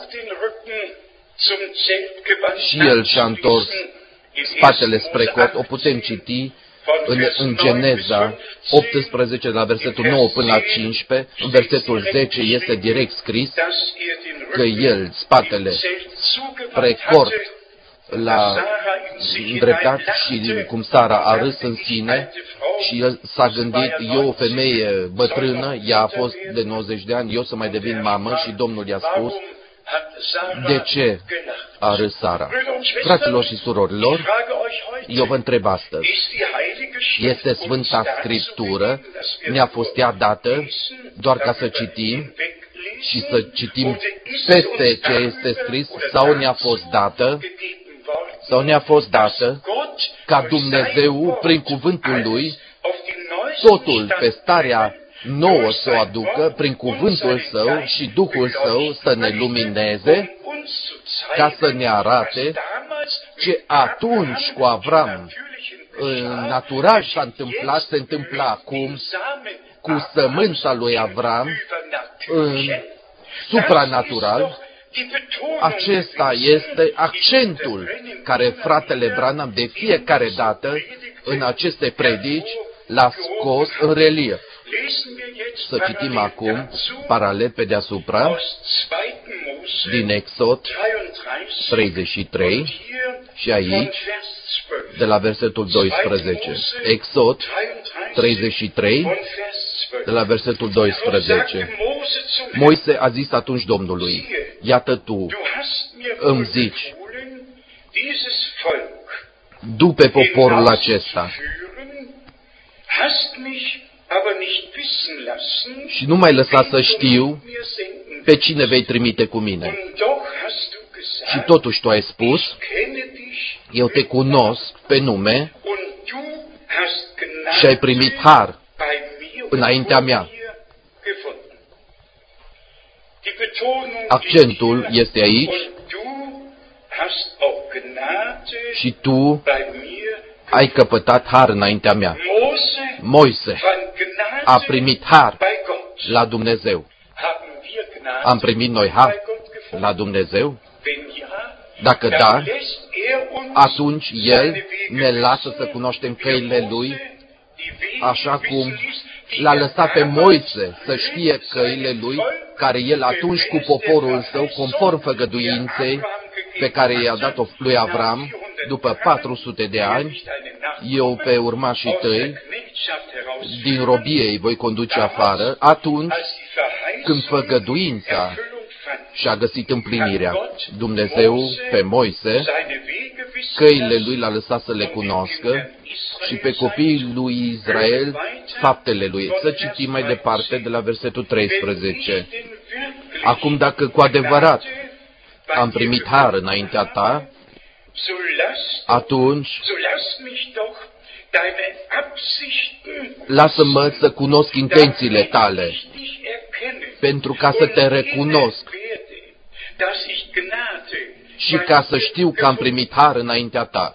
și el și-a întors spatele spre cort. O putem citi în Geneza 18, la versetul 9 până la 15, în versetul 10 este direct scris că el, spatele spre cort, l-a îndreptat și cum Sara a râs în sine și el s-a gândit, eu o femeie bătrână, ea a fost de 90 de ani, eu să mai devin mamă și Domnul i-a spus, de ce a râs Sara? Fraților și surorilor, eu vă întreb astăzi, este Sfânta Scriptură, ne-a fost ea dată doar ca să citim și să citim peste ce este scris, sau ne-a fost dată ca Dumnezeu, prin cuvântul Lui, totul pe starea nouă să o aducă, prin cuvântul Său și Duhul Său să ne lumineze, ca să ne arate ce atunci cu Avram natural s-a întâmplat, se întâmplă acum cu sămânța lui Avram, în supranatural. Acesta este accentul care fratele Branham de fiecare dată în aceste predici l-a scos în relief. Să citim acum, paralel pe deasupra, din Exod 33 și aici, de la versetul 12. Exod 33, de la versetul 12. Moise a zis atunci Domnului, iată tu îmi zici, du pe poporul acesta și nu mai lăsa să știu pe cine vei trimite cu mine. Și totuși tu ai spus, eu te cunosc pe nume și ai primit har înaintea mea. Accentul este aici și tu ai căpătat har înaintea mea. Moise a primit har la Dumnezeu. Am primit noi har la Dumnezeu? Dacă da, atunci El ne lasă să cunoaștem căile Lui, așa cum l-a lăsat pe Moise să știe căile Lui, care El atunci cu poporul său, conform făgăduinței pe care i-a dat-o lui Avram, după 400 de ani, eu pe urmașii tăi din robie îi voi conduce afară, atunci când făgăduința și-a găsit împlinirea. Dumnezeu pe Moise, căile lui l-a lăsat să le cunoască și pe copiii lui Israel faptele lui. Să citim mai departe de la versetul 13. Acum dacă cu adevărat am primit har înaintea ta, atunci lasă-mă să cunosc intențiile tale, pentru ca să te recunosc și ca să știu că am primit har înaintea ta.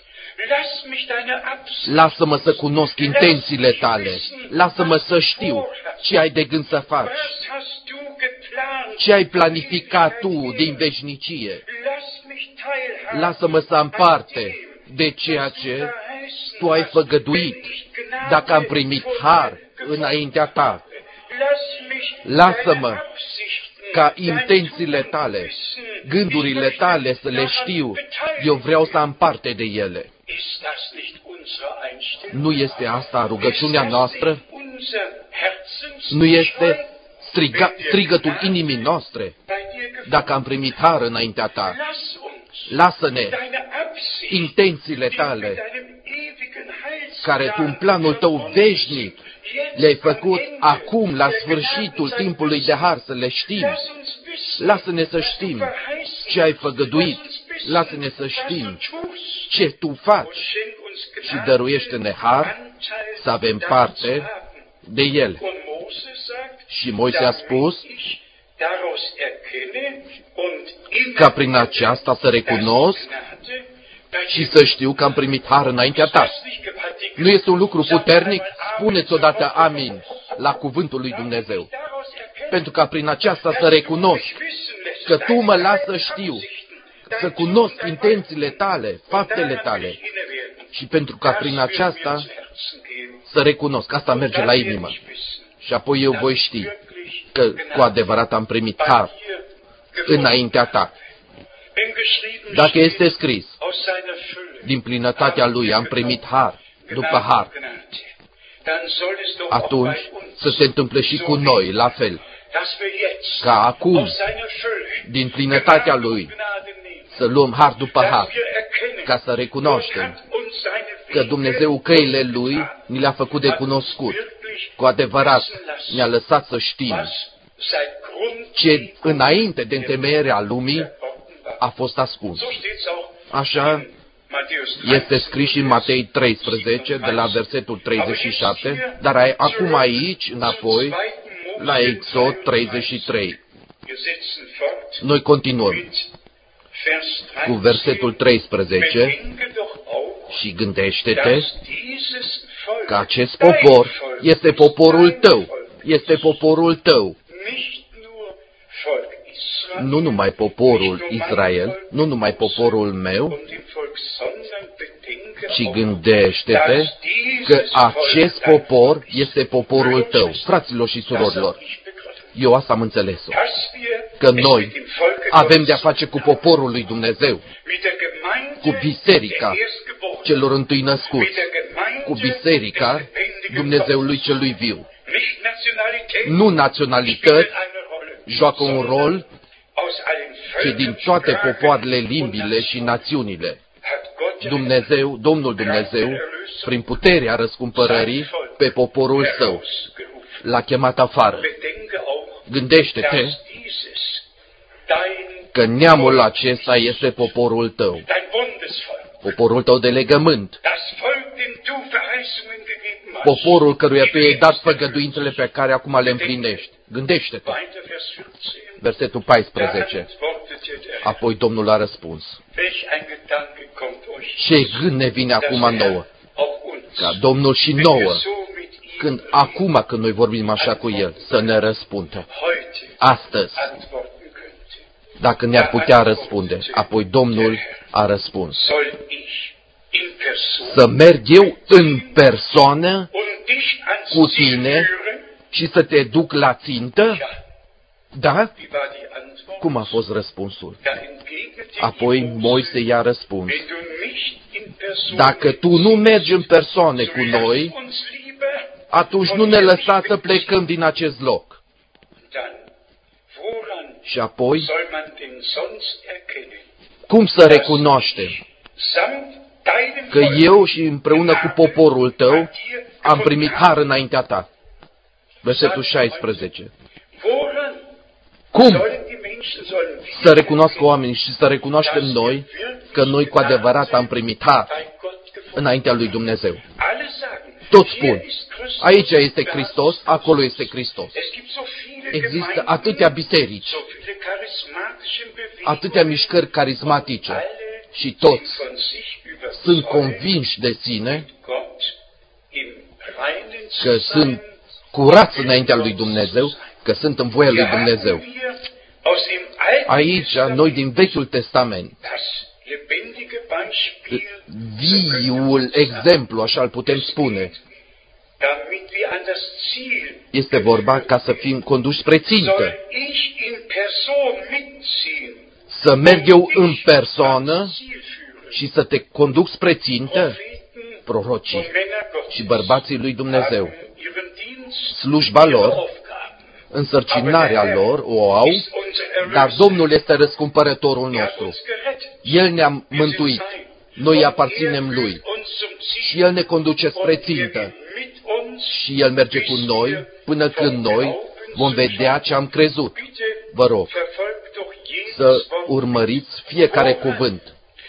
Lasă-mă să cunosc intențiile tale, lasă-mă să știu ce ai de gând să faci, ce ai planificat tu din veșnicie. Lasă-mă să am parte de ceea ce tu ai făgăduit, dacă am primit har înaintea ta. Lasă-mă ca intențiile tale, gândurile tale să le știu, eu vreau să am parte de ele. Nu este asta rugăciunea noastră? Nu este strigătul inimii noastre? Dacă am primit har înaintea ta, lasă-ne intențiile tale, care tu în planul tău veșnic le-ai făcut acum, la sfârșitul timpului de har, să le știm. Lasă-ne să știm ce ai făgăduit, lasă-ne să știm ce tu faci și dăruiește-ne har să avem parte de el. Și Moise a spus ca prin aceasta să recunosc și să știu că am primit har înaintea ta. Nu este un lucru puternic? Spuneți odată amin la cuvântul lui Dumnezeu. Pentru ca prin aceasta să recunosc că tu mă lași să știu, să cunosc intențiile tale, faptele tale. Și pentru ca prin aceasta să recunosc. Asta merge la inimă. Și apoi eu voi ști că cu adevărat am primit har înaintea ta. Dacă este scris, din plinătatea lui am primit har după har, atunci să se întâmple și cu noi, la fel, ca acum, din plinătatea lui, să luăm har după har, ca să recunoaștem că Dumnezeu căile lui ni le-a făcut de cunoscut. Cu adevărat ne-a lăsat să știm ce înainte de întemeierea lumii a fost ascuns. Așa este scris și în Matei 13, de la versetul 37, dar acum aici, înapoi, la Exod 33. Noi continuăm cu versetul 13. Și gândește-te că acest popor este poporul tău. Este poporul tău. Nu numai poporul Israel, nu numai poporul meu, ci gândește-te că acest popor este poporul tău. Fraților și surorilor, eu asta am înțeles-o. Că noi avem de-a face cu poporul lui Dumnezeu, cu biserica celor întâi născuți, cu biserica Dumnezeului celui viu. Nu naționalități joacă un rol, ci din toate popoarele, limbile și națiunile. Dumnezeu, Domnul Dumnezeu, prin puterea răscumpărării pe poporul său, l-a chemat afară. Gândește-te că neamul acesta este poporul tău, poporul tău de legământ, poporul căruia tu i-ai dat făgăduințele pe care acum le împlinești. Gândește-te. Versetul 14. Apoi Domnul a răspuns. Ce gând ne vine acum nouă? Ca Domnul și nouă, acum când noi vorbim așa cu El, să ne răspundă. Astăzi, dacă ne-ar putea răspunde. Apoi Domnul a răspuns. Să merg eu în persoană cu tine și să te duc la țintă? Da? Cum a fost răspunsul? Apoi Moise i-a răspuns. Dacă tu nu mergi în persoane cu noi, atunci nu ne lăsa să plecăm din acest loc. Și apoi, cum să recunoaștem că eu și împreună cu poporul tău am primit har înaintea ta? Versetul 16. Cum să recunoască oamenii și să recunoaștem noi că noi cu adevărat am primit har înaintea lui Dumnezeu? Toți spun, aici este Hristos, acolo este Hristos. Există atâtea biserici, atâtea mișcări carismatice și toți sunt convinși de sine că sunt curați înaintea lui Dumnezeu, că sunt în voia lui Dumnezeu. Aici, noi din Vechiul Testament, viul exemplu, așa îl putem spune, este vorba ca să fim conduși spre țintă. Să merg eu în persoană și să te conduc spre țintă? Prorocii și bărbații lui Dumnezeu, slujba lor, însărcinarea lor o au, dar Domnul este răscumpărătorul nostru. El ne-a mântuit, noi aparținem Lui și El ne conduce spre țintă și El merge cu noi până când noi vom vedea ce am crezut. Vă rog să urmăriți fiecare cuvânt.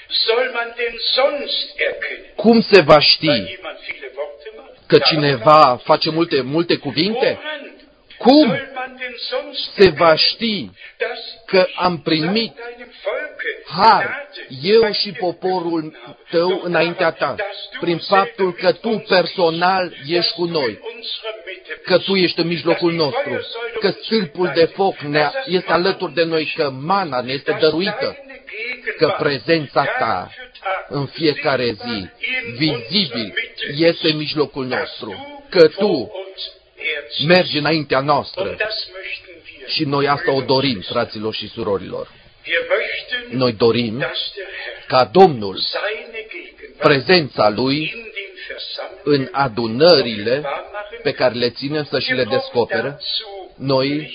Cum se va ști că cineva face multe cuvinte? Cum se va ști că am primit har, eu și poporul tău înaintea ta, prin faptul că tu personal ești cu noi, că tu ești în mijlocul nostru, că stâlpul de foc este alături de noi, că mana ne este dăruită, că prezența ta în fiecare zi, vizibil, este în mijlocul nostru, că tu mergi înaintea noastră. Și noi asta o dorim, fraților și surorilor. Noi dorim ca Domnul, prezența Lui în adunările pe care le ținem să și le descoperă. Noi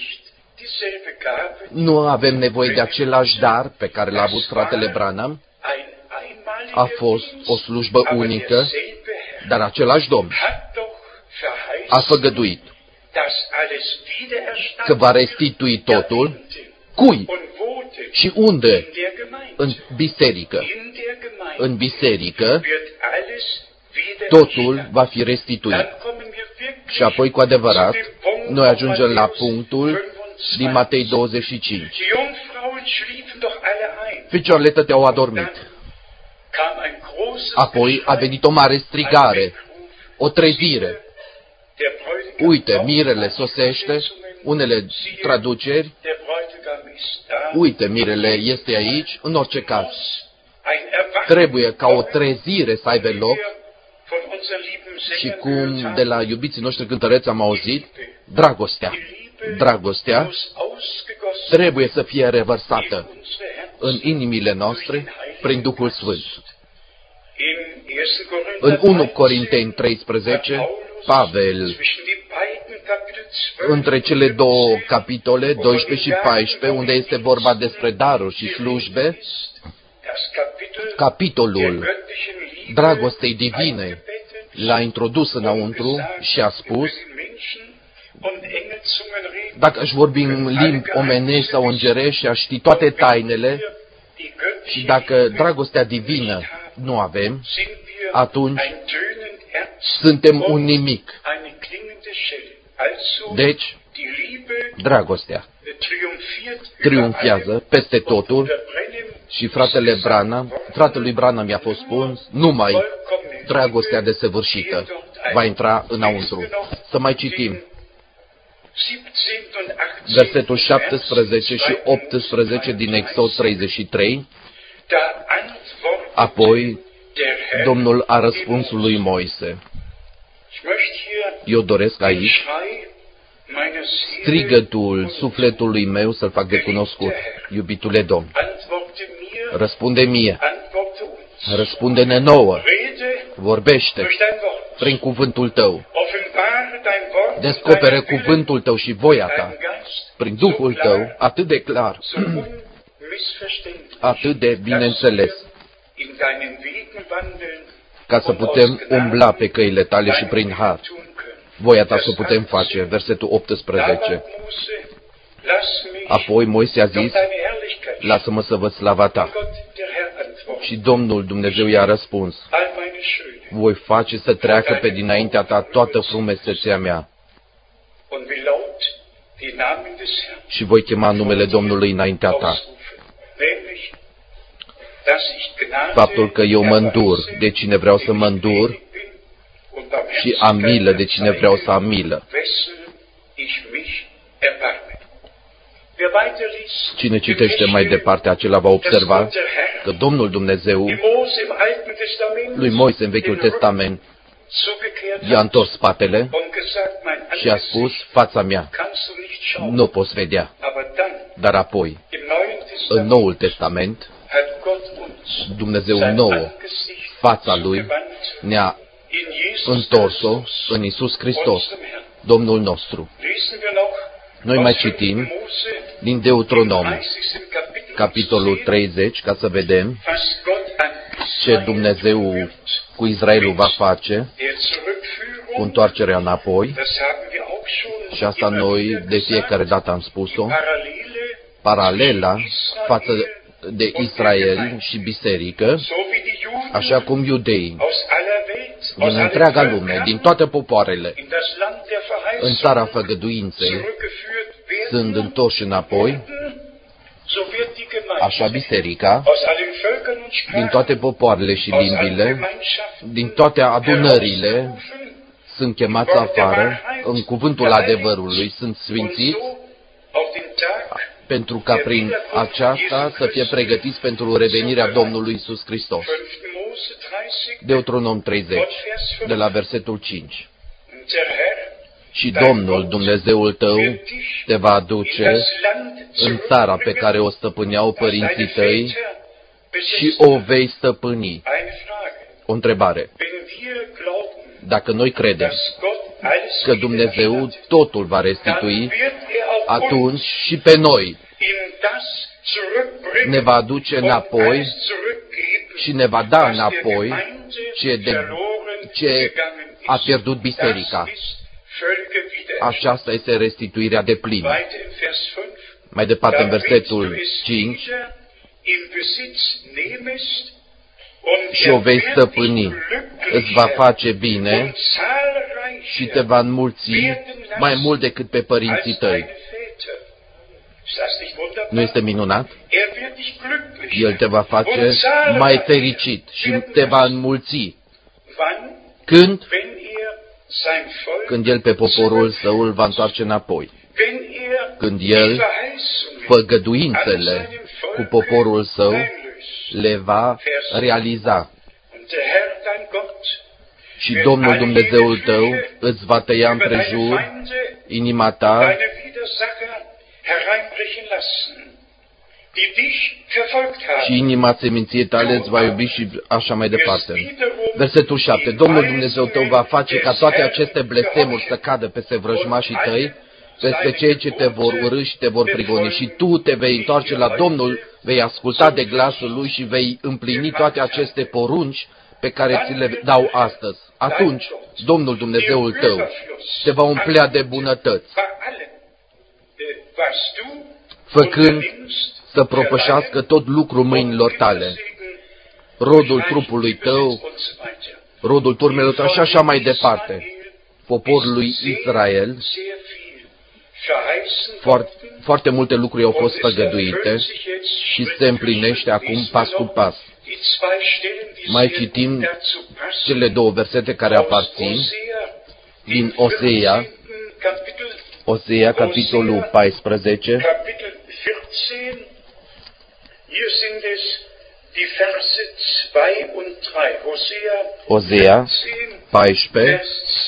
nu avem nevoie de același dar pe care l-a avut fratele Branham. A fost o slujbă unică, dar același Domn a făgăduit că va restitui totul. Cui? Și unde? În biserică. În biserică totul va fi restituit. Și apoi, cu adevărat, noi ajungem la punctul din Matei 25. Ficioarele tăteau adormit. Apoi a venit o mare strigare, o trezire. Uite, mirele sosește, unele traduceri, uite, mirele este aici, în orice caz. Trebuie ca o trezire să aibă loc și cum de la iubiții noștri cântăreți am auzit, dragostea trebuie să fie revărsată în inimile noastre prin Duhul Sfânt. În 1 Corinteni 13, Pavel, între cele două capitole, 12 și 14, unde este vorba despre daruri și slujbe, capitolul dragostei divine l-a introdus înăuntru și a spus, dacă aș vorbi în limbi omenești sau îngerești și aș ști toate tainele, și dacă dragostea divină nu avem, atunci suntem un nimic. Deci, dragostea triumfează peste totul și fratelui Branham mi-a fost spus, numai dragostea desăvârșită va intra înăuntru. Să mai citim versetul 17 și 18 din Exod 33. Apoi Domnul a răspuns lui Moise. Eu doresc aici strigătul sufletului meu să-l fac de cunoscut. Iubitule Domn, răspunde mie, răspunde-ne nouă, vorbește prin cuvântul tău, descopere cuvântul tău și voia ta, prin Duhul tău, atât de clar, atât de bineînțeles, ca să putem umbla pe căile tale și prin har. Voia ta să putem face. Versetul 18. Apoi Moise a zis, lasă-mă să văd slava ta. Și Domnul Dumnezeu i-a răspuns, voi face să treacă pe dinaintea ta toată frumusețea mea. Și voi chema numele Domnului înaintea ta. Faptul că eu mă îndur de cine vreau să mă îndur și am milă de cine vreau să am milă. Cine citește mai departe, acela va observa că Domnul Dumnezeu lui Moise în Vechiul Testament i-a întors spatele și a spus, fața mea nu poți vedea. Dar apoi, în Noul Testament, Dumnezeu nouă, fața Lui ne-a întors-o în Iisus Hristos, Domnul nostru. Noi mai citim din Deuteronom, capitolul 30, ca să vedem ce Dumnezeu cu Israelul va face cu întoarcerea înapoi. Și asta noi de fiecare dată am spus-o, paralela față de Israel și biserică, așa cum iudeii din întreaga lume, din toate popoarele, în țara făgăduinței, sunt întorși înapoi, așa biserica, din toate popoarele și limbile, din toate adunările, sunt chemați afară, în cuvântul adevărului, sunt sfințiți, pentru ca prin aceasta să fie pregătiți pentru revenirea Domnului Iisus Hristos. Deuteronom 30, de la versetul 5. Și Domnul, Dumnezeul tău, te va aduce în țara pe care o stăpâneau părinții tăi și o vei stăpâni. O întrebare. Dacă noi credem că Dumnezeu totul va restitui, atunci și pe noi ne va aduce înapoi și ne va da înapoi ce a pierdut biserica. Aceasta este restituirea deplină. Mai departe, în versetul 5, și o vei stăpâni, îți va face bine și te va înmulți mai mult decât pe părinții tăi. Nu este minunat? El te va face mai fericit și te va înmulți. Când? Când El pe poporul Său îl va întoarce înapoi. Când El făgăduințele cu poporul Său le va realiza. Și Domnul Dumnezeul tău îți va tăia împrejur inima ta și inima seminției tale îți va iubi și așa mai departe. Versetul 7. Domnul Dumnezeu tău va face ca toate aceste blestemuri să cadă peste vrăjmașii tăi, peste cei ce te vor urî și te vor prigoni. Și tu te vei întoarce la Domnul, vei asculta de glasul Lui și vei împlini toate aceste porunci pe care ți le dau astăzi. Atunci, Domnul Dumnezeul tău te va umplea de bunătăți, făcând să propășească tot lucrul mâinilor tale, rodul trupului tău, rodul turmelor tău și așa mai departe. Poporul lui Israel, foarte multe lucruri au fost făgăduite și se împlinește acum pas cu pas. Mai citim cele două versete care aparțin din Osea, capitolul 14, Osea 14,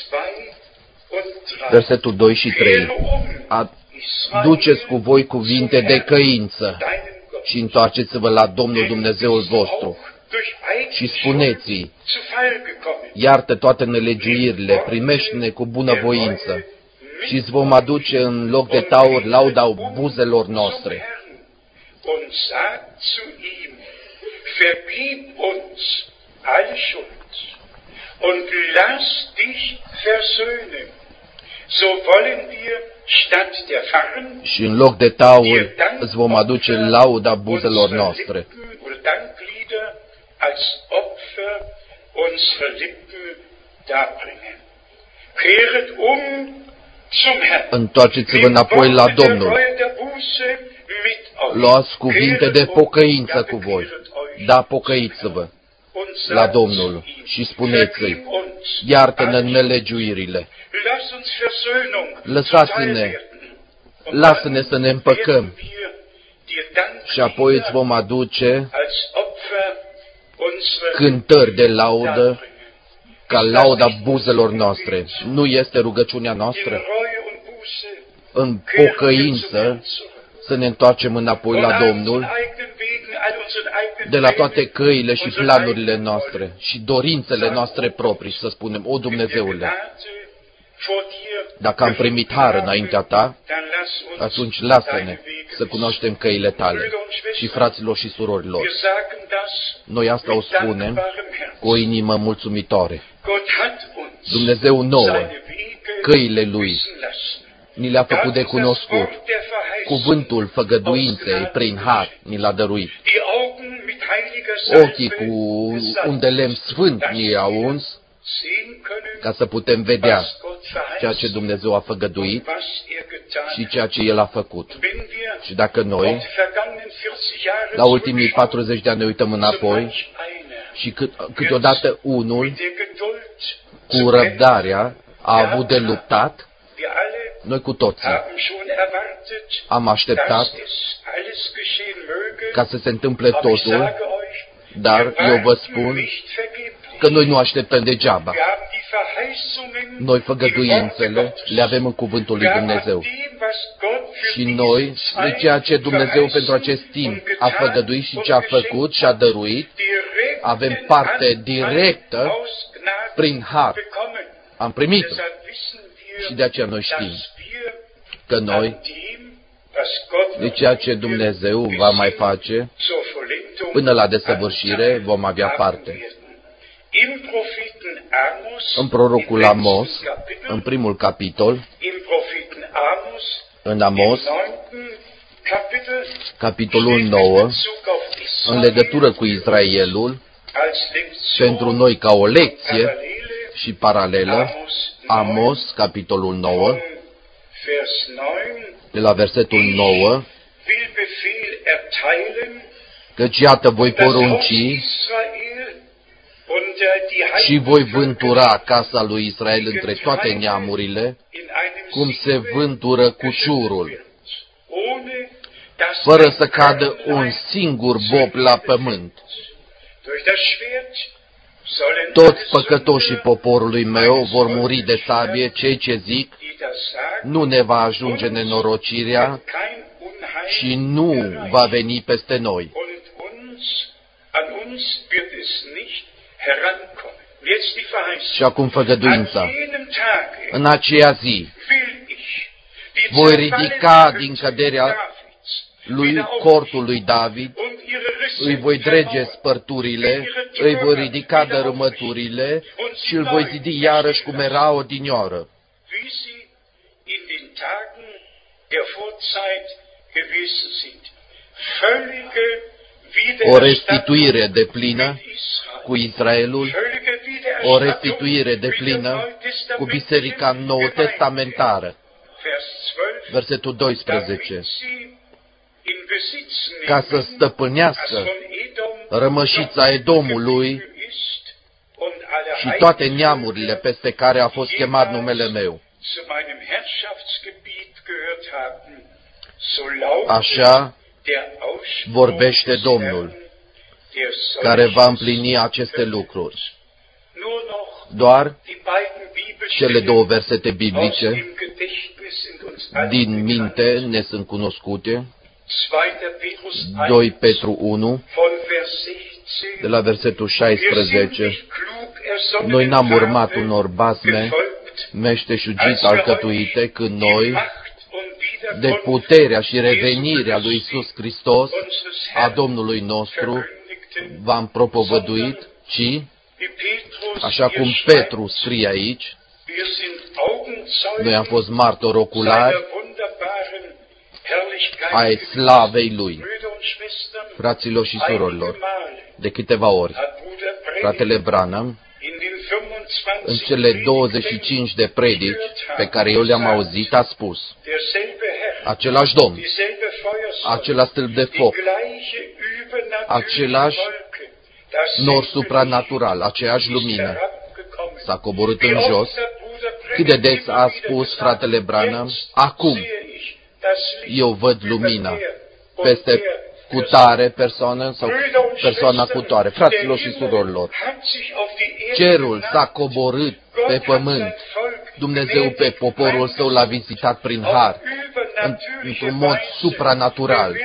versetul 2 și 3. Aduceți cu voi cuvinte de căință și întoarceți-vă la Domnul Dumnezeul vostru și spuneți-i, iartă toate nelegiuirile, primește-ne cu bunăvoință și îți vom aduce în loc de taur lauda buzelor noastre. Și în loc de taur îți vom aduce lauda buzelor noastre. Întoarceți-vă înapoi la Domnul. Luați cuvinte de pocăință cu voi. Da, pocăiți-vă la Domnul și spuneți-i, iartă-ne nelegiuirile. Lăsați-ne, lasă-ne să ne împăcăm și apoi îți vom aduce cântări de laudă ca lauda buzelor noastre. Nu este rugăciunea noastră? În pocăință să ne întoarcem înapoi la Domnul de la toate căile și planurile noastre și dorințele noastre proprii, să spunem, o Dumnezeule, dacă am primit har înaintea ta, atunci lasă-ne să cunoaștem căile tale. Și fraților și surorilor, noi asta o spunem cu o inimă mulțumitoare. Dumnezeu nouă, căile Lui, ni le-a făcut de cunoscut. Cuvântul făgăduinței prin har ni l-a dăruit. Ochii cu un de lemn sfânt ni au uns ca să putem vedea ceea ce Dumnezeu a făgăduit și ceea ce El a făcut. Și dacă noi, la ultimii 40 de ani ne uităm înapoi și câteodată unul cu răbdarea a avut de luptat, noi cu toții am așteptat ca să se întâmple totul, dar eu vă spun că noi nu așteptăm degeaba. Noi făgăduințele le avem în cuvântul lui Dumnezeu. Și noi, de ceea ce Dumnezeu pentru acest timp a făgăduit și ce a făcut și a dăruit, avem parte directă prin har. Am primit-o. Și de aceea noi știm că noi, de ceea ce Dumnezeu va mai face, până la desăvârșire vom avea parte. În prorocul Amos, în primul capitol, în Amos, capitolul 9, în legătură cu Israelul, pentru noi ca o lecție și paralelă, Amos, capitolul 9, de la versetul 9 Căci iată voi porunci și voi vântura casa lui Israel între toate neamurile, cum se vântură cuciurul, fără să cadă un singur bob la pământ. Toți păcătoșii poporului meu vor muri de sabie, cei ce zic, nu ne va ajunge nenorocirea și nu va veni peste noi. Și acum făgăduința. În aceea zi voi ridica din căderea lui cortul lui David, îi voi drege spărturile, îi voi ridica dărâmăturile și îl voi zidi iarăși cum era odinioară. O restituire deplină cu Israelul, o restituire deplină cu Biserica Nou-Testamentară. Versetul 12. Ca să stăpânească rămășița Edomului și toate neamurile peste care a fost chemat numele meu. Așa vorbește Domnul, care va împlini aceste lucruri. Doar cele două versete biblice din minte ne sunt cunoscute. 2 Petru 1, de la versetul 16. Noi n-am urmat unor basme meșteșugit alcătuite, când noi, de puterea și revenirea lui Iisus Hristos, a Domnului nostru, v-am propovăduit, ci, așa cum Petru scrie aici, noi am fost martori oculari ai slavei Lui. Fraților și surorilor, de câteva ori, fratele Branham, în cele 25 de predici pe care eu le-am auzit, a spus: același Domn, același stâlp de foc, același nor supranatural, aceeași lumină s-a coborât în jos. Cât de des a spus fratele Branham: acum eu văd lumina peste cutare persoană sau persoana cutare. Fraților și surorilor, cerul s-a coborât pe pământ. Dumnezeu pe poporul său l-a vizitat prin har, într-un mod supranatural.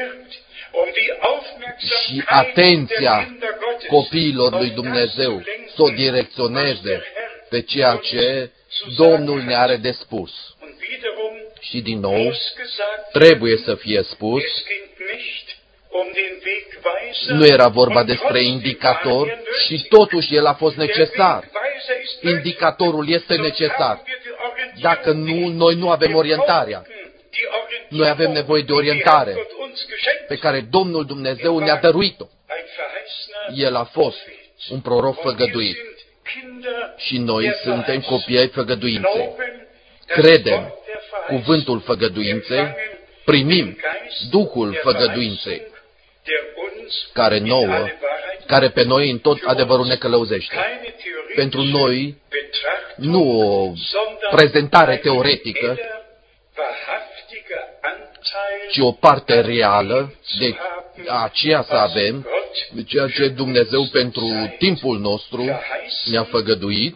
Și atenția copiilor lui Dumnezeu să o direcționeze pe ceea ce Domnul ne are de spus. Și din nou, trebuie să fie spus, nu era vorba despre indicator și totuși el a fost necesar. Indicatorul este necesar. Dacă nu, noi nu avem orientarea. Noi avem nevoie de orientare pe care Domnul Dumnezeu ne-a dăruit-o. El a fost un proroc făgăduit și noi suntem copii ai făgăduinței. Credem cuvântul făgăduinței, primim Duhul făgăduinței, care pe noi în tot adevărul ne călăuzește. Pentru noi, nu o prezentare teoretică, ci o parte reală de aceea să avem, de ceea ce Dumnezeu pentru timpul nostru ne-a făgăduit,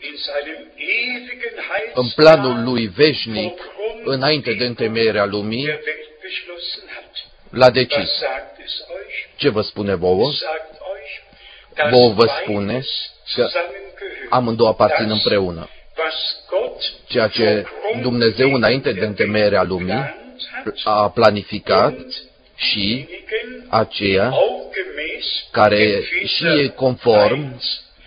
în planul Lui veșnic, înainte de întemeierea lumii, l-a decis. Ce vă spune vouă? Vouă vă spune că amândouă aparțin împreună. Ceea ce Dumnezeu înainte de întemeierea lumii a planificat și aceea care și e conform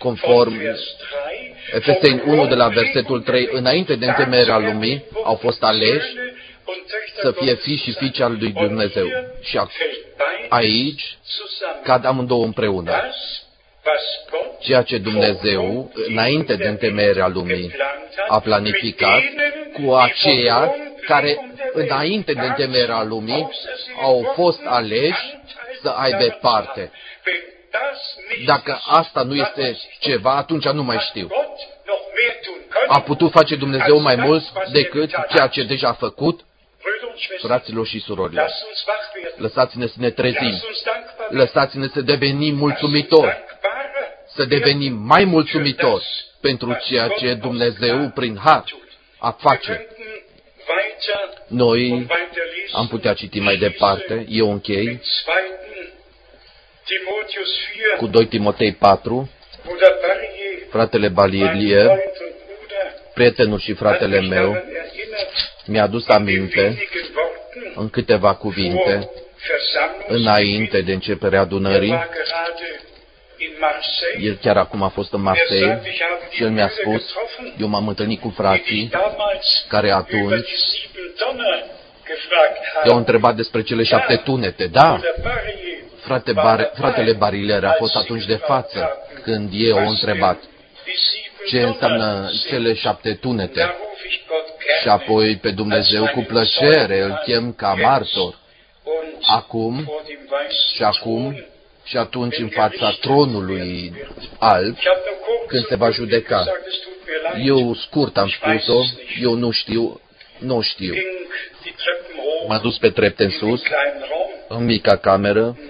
Efeseni 1 de la versetul 3, înainte de întemeierea lumii, au fost aleși să fie fii și fiice al lui Dumnezeu. Și aici cad amândouă împreună. Ceea ce Dumnezeu, înainte de întemeierea lumii, a planificat cu aceia care, înainte de întemeierea lumii, au fost aleși să aibă parte. Dacă asta nu este ceva, atunci nu mai știu. A putut face Dumnezeu mai mult decât ceea ce deja a făcut? Fraților și surorilor, lăsați-ne să ne trezim, lăsați-ne să devenim mulțumitori, să devenim mai mulțumitori pentru ceea ce Dumnezeu prin har a face. Noi am putea citi mai departe, eu închei cu 2 Timotei 4, fratele Balielier, prietenul și fratele meu, mi-a adus aminte în câteva cuvinte, înainte de începerea adunării. El chiar acum a fost în Marseille și el mi-a spus, eu m-am întâlnit cu frații care atunci te-au întrebat despre cele 7 tunete. Da, fratele Bariler a fost atunci de față când ei au întrebat ce înseamnă cele 7 tunete. Și apoi pe Dumnezeu cu plăcere îl chem ca martor. Acum și atunci în fața tronului alb, când se va judeca. Eu scurt am spus-o, eu nu știu. M-am dus pe trepte în sus, în mica cameră,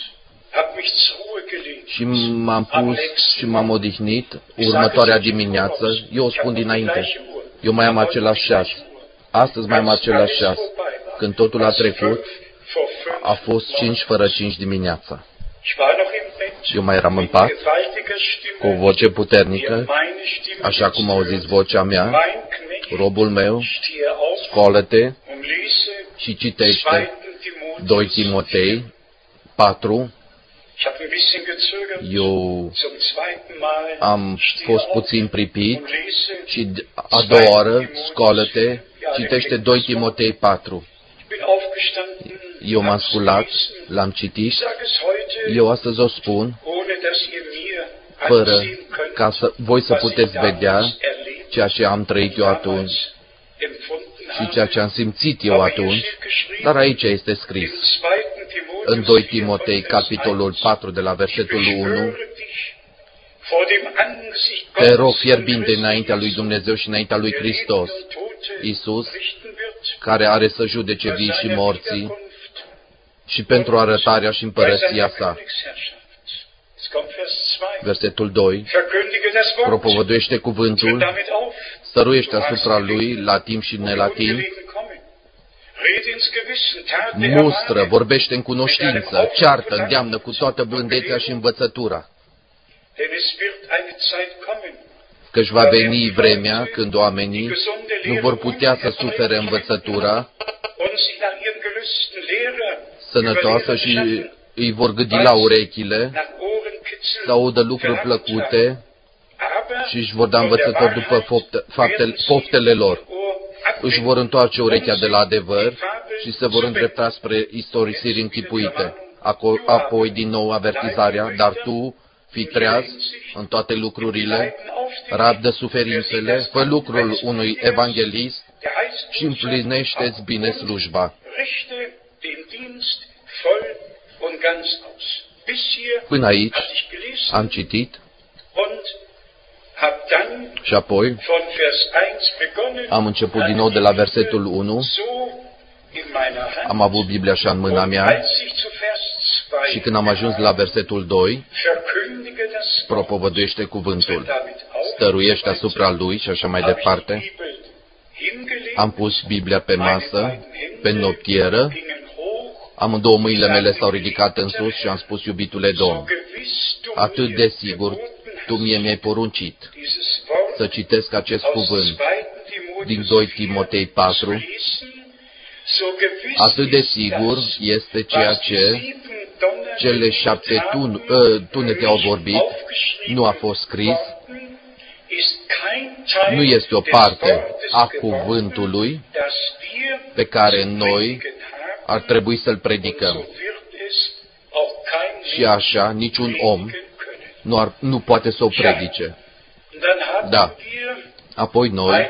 și m-am pus și m-am odihnit. Următoarea dimineață, eu o spun dinainte, eu mai am același ceas. Astăzi mai am același ceas. Când totul a trecut, a fost 5 fără 5 dimineața. Eu mai eram în pat, cu o voce puternică, așa cum auziți vocea mea, robul meu, scoală-te și citește 2 Timotei 4. Eu am fost puțin pripit și a doua oară, scoală-te, citește 2 Timotei 4. Eu m-am sculat, l-am citit, eu astăzi o spun, fără ca voi să puteți vedea ceea ce am trăit eu atunci și ceea ce am simțit eu atunci, dar aici este scris. În 2 Timotei, capitolul 4, de la versetul 1, te rog fierbinte înaintea lui Dumnezeu și înaintea lui Hristos, Iisus, care are să judece vii și morții, și pentru arătarea și împărăția sa. Versetul 2, propovăduiește cuvântul, stăruiește asupra lui la timp și ne la timp, mustră, vorbește în cunoștință, ceartă, îndeamnă cu toată blândețea și învățătura. Căci va veni vremea când oamenii nu vor putea să sufere învățătura sănătoasă și îi vor gâdi la urechile, să audă lucruri plăcute și își vor da învățători după poftele lor. Își vor întoarce urechea de la adevăr și se vor îndrepta spre istorisiri închipuite. Apoi din nou avertizarea, dar tu fii treaz în toate lucrurile, rabdă suferințele, fă lucrul unui evanghelist și împlinește-ți bine slujba. Până aici am citit și apoi am început din nou de la versetul 1, am avut Biblia așa în mâna mea și când am ajuns la versetul 2, propovăduiește cuvântul, stăruiește asupra lui și așa mai departe. Am pus Biblia pe masă, pe noptieră, amândouă mâinile mele s-au ridicat în sus și am spus, iubitule Domn, atât de sigur tu mie mi-ai poruncit să citesc acest cuvânt din 2 Timotei 4, atât de sigur este ceea ce cele 7 tunete au vorbit, nu a fost scris, nu este o parte a cuvântului pe care noi ar trebui să-l predicăm. Și așa, niciun om nu poate să o predice. Da. Apoi noi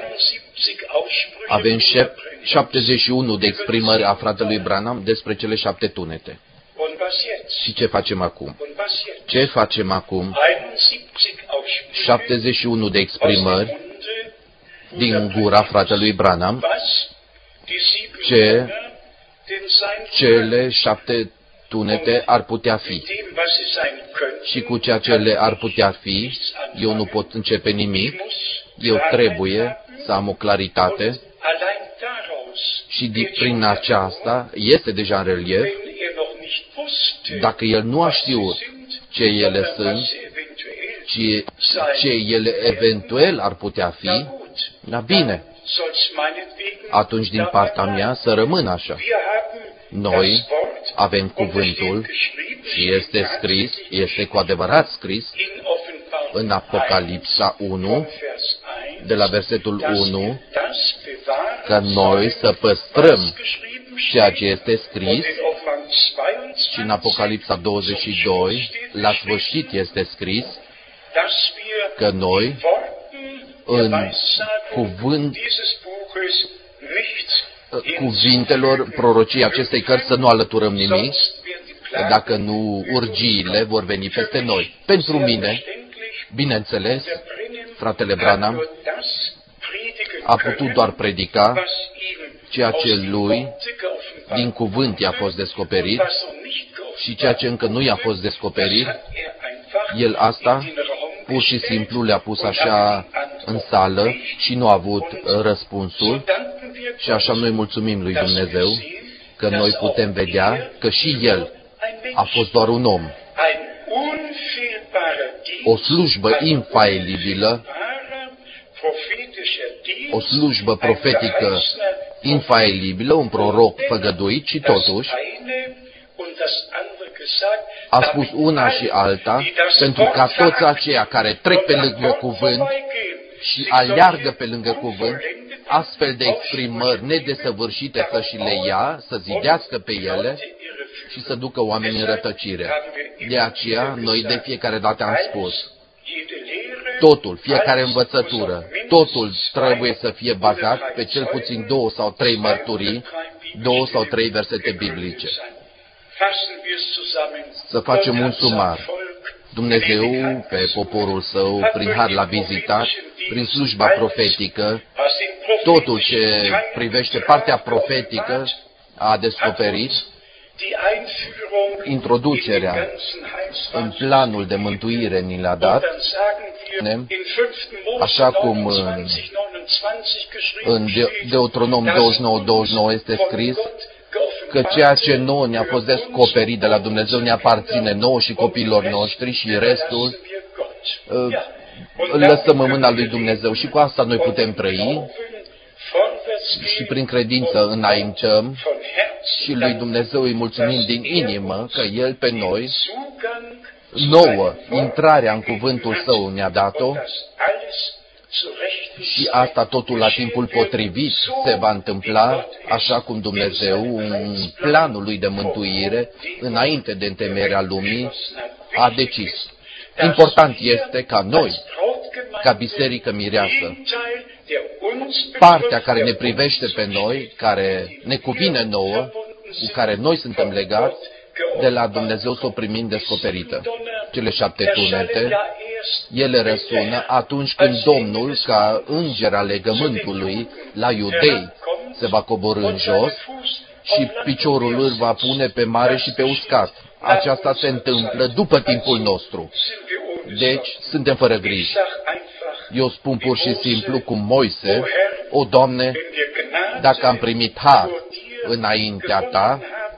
avem 71 de exprimări a fratelui Branham despre cele 7 tunete. Și ce facem acum? Ce facem acum? 71 de exprimări din gura fratelui Branham, ce cele 7 tunete ar putea fi. Și cu ceea ce le ar putea fi, eu nu pot începe nimic, eu trebuie să am o claritate și prin aceasta este deja în relief. Dacă el nu a știut ce ele sunt, ci ce ele eventual ar putea fi, bine, atunci din partea mea să rămână așa. Noi avem cuvântul și este scris, este cu adevărat scris în Apocalipsa 1, de la versetul 1, că noi să păstrăm ceea ce este scris și în Apocalipsa 22, la sfârșit este scris că noi în cuvintelor prorociei acestei cărți să nu alăturăm nimic, dacă nu urgiile vor veni peste noi. Pentru mine, bineînțeles, fratele Branham a putut doar predica ceea ce lui din cuvânt i-a fost descoperit și ceea ce încă nu i-a fost descoperit, el asta pur și simplu le-a pus așa în sală și nu a avut răspunsul. Și așa noi mulțumim lui Dumnezeu că noi putem vedea că și el a fost doar un om. O slujbă infailibilă, o slujbă profetică infailibilă, un proroc făgăduit și totuși a spus una și alta pentru ca toți aceia care trec pe lângă cuvânt și aleargă pe lângă cuvânt, astfel de exprimări nedesăvârșite să și le ia, să zidească pe ele și să ducă oamenii în rătăcire. De aceea, noi de fiecare dată am spus, totul, fiecare învățătură, totul trebuie să fie bazat pe cel puțin 2 sau 3 mărturii, 2 sau 3 versete biblice. Să facem un sumar. Dumnezeu, pe poporul său, prin har l-a vizitat, prin slujba profetică, totul ce privește partea profetică a descoperit, introducerea în planul de mântuire ni l-a dat, așa cum în Deuteronom 29:29 este scris, că ceea ce nouă ne-a fost descoperit de la Dumnezeu ne aparține nouă și copiilor noștri și restul îl lăsăm în mâna lui Dumnezeu. Și cu asta noi putem trăi și prin credință înaintăm și lui Dumnezeu îi mulțumim din inimă că El pe noi, nouă, intrarea în cuvântul Său ne-a dat-o și asta totul la timpul potrivit se va întâmpla așa cum Dumnezeu, în planul Lui de mântuire, înainte de întemeierea lumii, a decis. Important este ca noi, ca biserică mireasă, partea care ne privește pe noi, care ne cuvine nouă, cu care noi suntem legați, de la Dumnezeu să o primim descoperită. Cele 7 tunete, ele răsună atunci când Domnul, ca înger al legământului, la iudei, se va coborî în jos și piciorul îl va pune pe mare și pe uscat. Aceasta se întâmplă după timpul nostru. Deci, suntem fără griji. Eu spun pur și simplu cum Moise, o, Doamne, dacă am primit har înaintea Ta,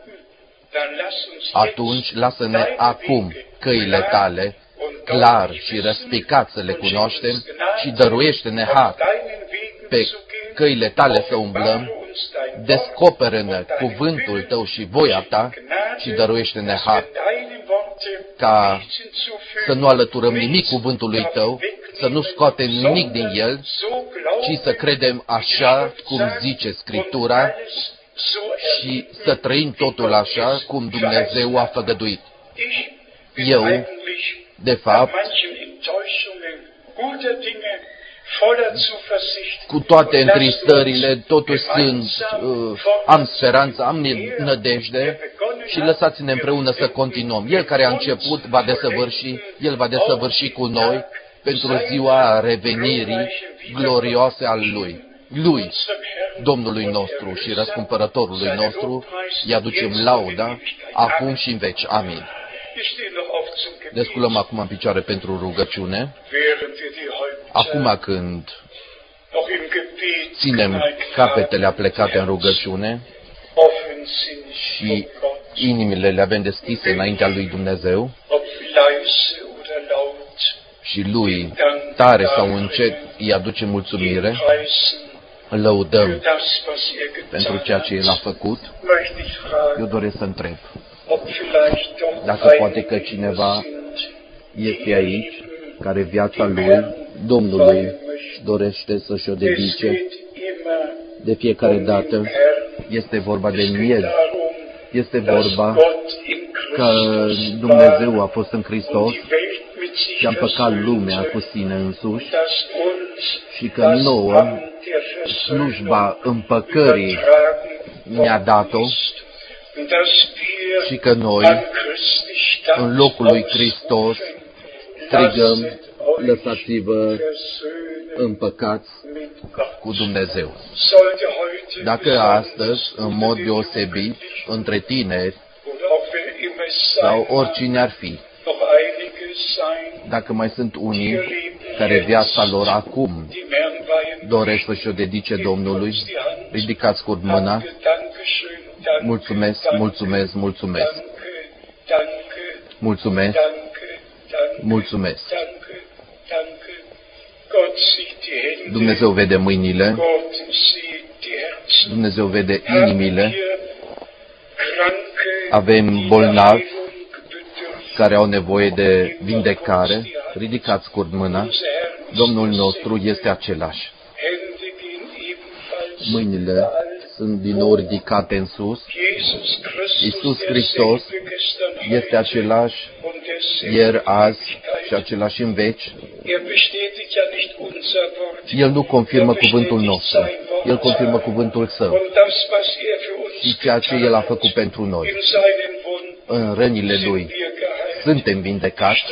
atunci lasă-ne acum căile Tale clar și răspicat să le cunoaștem și dăruiește-ne har pe căile Tale să umblăm, descoperă-ne cuvântul Tău și voia Ta și dăruiește-ne har ca să nu alăturăm nimic cuvântului Tău, să nu scoatem nimic din el, ci să credem așa cum zice Scriptura și să trăim totul așa cum Dumnezeu a făgăduit. Eu, de fapt, cu toate întristările, totuși am speranță, am nădejde, și lăsați-ne împreună să continuăm. El care a început va desăvârși, El va desăvârși cu noi pentru ziua revenirii glorioase al Lui, Domnului nostru și Răscumpărătorului nostru, îi aducem lauda acum și în veci. Amin. Desculăm acum în picioare pentru rugăciune. Acum când ținem capetele aplecate în rugăciune și inimile le avem deschise înaintea lui Dumnezeu și Lui, tare sau încet, îi aduce mulțumire, îl lăudăm pentru ceea ce El a făcut. Eu doresc să întreb dacă poate că cineva este aici care viața lui, Domnului, dorește să-și o dedice. De fiecare dată este vorba de miel. Este vorba că Dumnezeu a fost în Hristos și a împăcat lumea cu sine însuși și că nouă slujba împăcării ne-a dat-o și că noi, în locul lui Hristos, strigăm, lăsați-vă împăcați cu Dumnezeu. Dacă astăzi, în mod deosebit, între tineri sau oricine ar fi, dacă mai sunt unii care viața lor acum doresc să-și o dedice Domnului, ridicați scurt mâna. Mulțumesc, mulțumesc, mulțumesc. Mulțumesc, mulțumesc. Dumnezeu vede mâinile, Dumnezeu vede inimile. Avem bolnavi care au nevoie de vindecare. Ridicați scurt mâna. Domnul nostru este același. Mâinile sunt din nou ridicate în sus. Iisus Hristos este același ieri, azi și același în veci. El nu confirmă cuvântul nostru. El confirmă cuvântul Său. Și ceea ce El a făcut pentru noi. În rănile Lui suntem vindecați.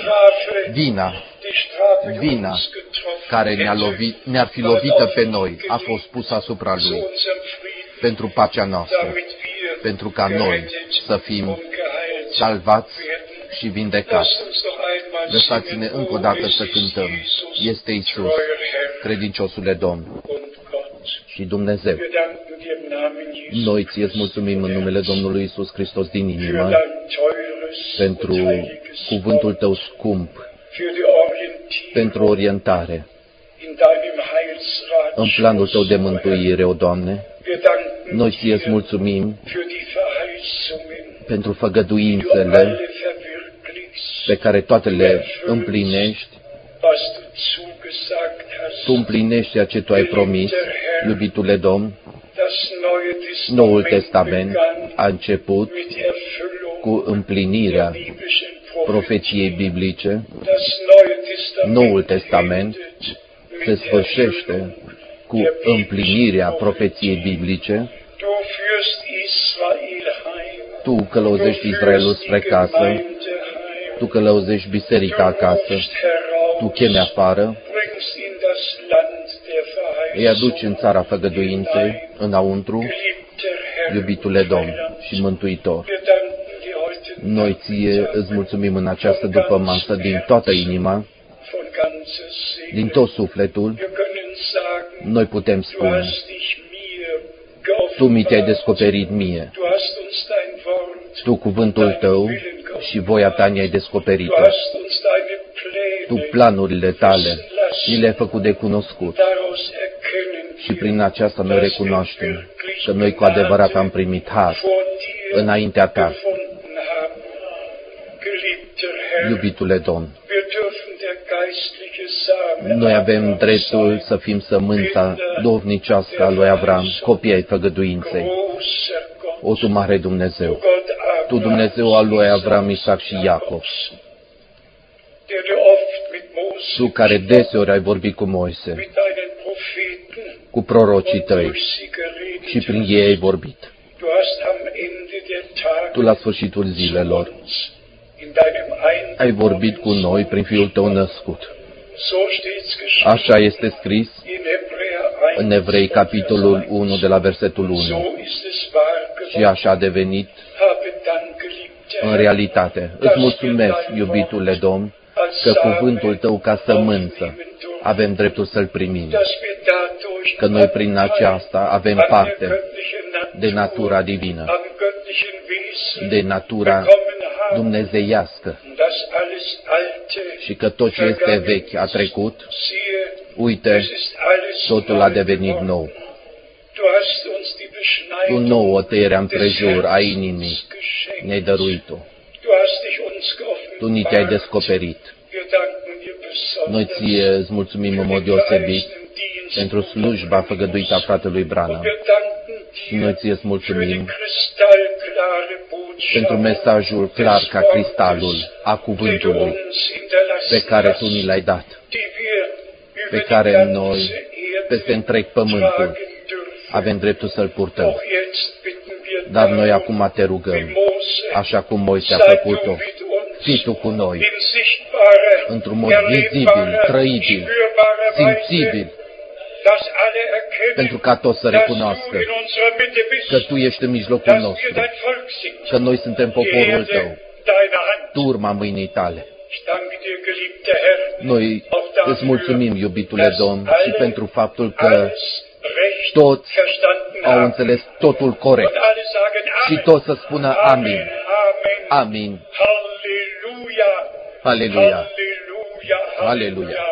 Vina care ne-ar fi lovită pe noi a fost pusă asupra Lui pentru pacea noastră, pentru ca noi să fim salvați și vindecați. Lăsați-ne încă o dată să cântăm. Este Iisus, credinciosule Domn și Dumnezeu. Noi ți-ți mulțumim în numele Domnului Iisus Hristos din inimă pentru cuvântul Tău scump, pentru orientare în planul Tău de mântuire, o Doamne. Noi ți-ți mulțumim pentru făgăduințele pe care toate le împlinești. Tu împlinești ceea ce Tu ai promis, iubitule Domn. Noul Testament a început cu împlinirea profeției biblice. Noul Testament se sfârșește cu împlinirea profeției biblice. Tu călăuzești Israelul spre casă, Tu călăuzești biserica acasă, Tu chemi afară, îi aduci în țara făgăduinței, înăuntru, iubitule Domn și Mântuitor. Noi Ție îți mulțumim în această dupămasă din toată inima, din tot sufletul. Noi putem spune, Tu mi te-ai descoperit mie, Tu cuvântul Tău și voia Ta ne-ai descoperit-o. Tu planurile Tale ni le-ai făcut de cunoscut. Și prin aceasta noi recunoaștem că noi cu adevărat am primit har înaintea Ta. Iubitule Domn, noi avem dreptul să fim sămânța duhovnicească a lui Avram, copii ai făgăduinței. O, Tu mare Dumnezeu, Tu Dumnezeu al lui Avram, Isaac și Iacov, Tu care deseori ai vorbit cu Moise, cu prorocii Tăi și prin ei ai vorbit. Tu, la sfârșitul zilelor, ai vorbit cu noi prin Fiul Tău născut. Așa este scris în Evrei, capitolul 1, de la versetul 1. Și așa a devenit în realitate. Îți mulțumesc, iubitule Domn, că cuvântul Tău ca sămânță avem dreptul să-l primim. Că noi prin aceasta avem parte de natura divină, de natura dumnezeiască. Și că tot ce este vechi a trecut, uite, totul a devenit nou. Tu nouă tăierea împrejur a inimii ne-ai dăruit-o. Tu ni te-ai descoperit. Noi ție îți mulțumim în mod deosebit pentru slujba făgăduită a fratelui Branham. Și noi ție îți mulțumim pentru mesajul clar ca cristalul a cuvântului pe care Tu ni l-ai dat, pe care noi, peste întreg pământul, avem dreptul să-l purtăm. Dar noi acum te rugăm, așa cum Moise a făcut-o, fii Tu cu noi, într-un mod vizibil, trăibil, simțibil, pentru ca toți să recunoască că Tu ești în mijlocul nostru, că noi suntem poporul Tău, Tu urma mâinii Tale. Noi îți mulțumim, iubitule Domn, și pentru faptul că toți au înțeles totul corect și toți să spună amin. Amin. Aleluia. Aleluia.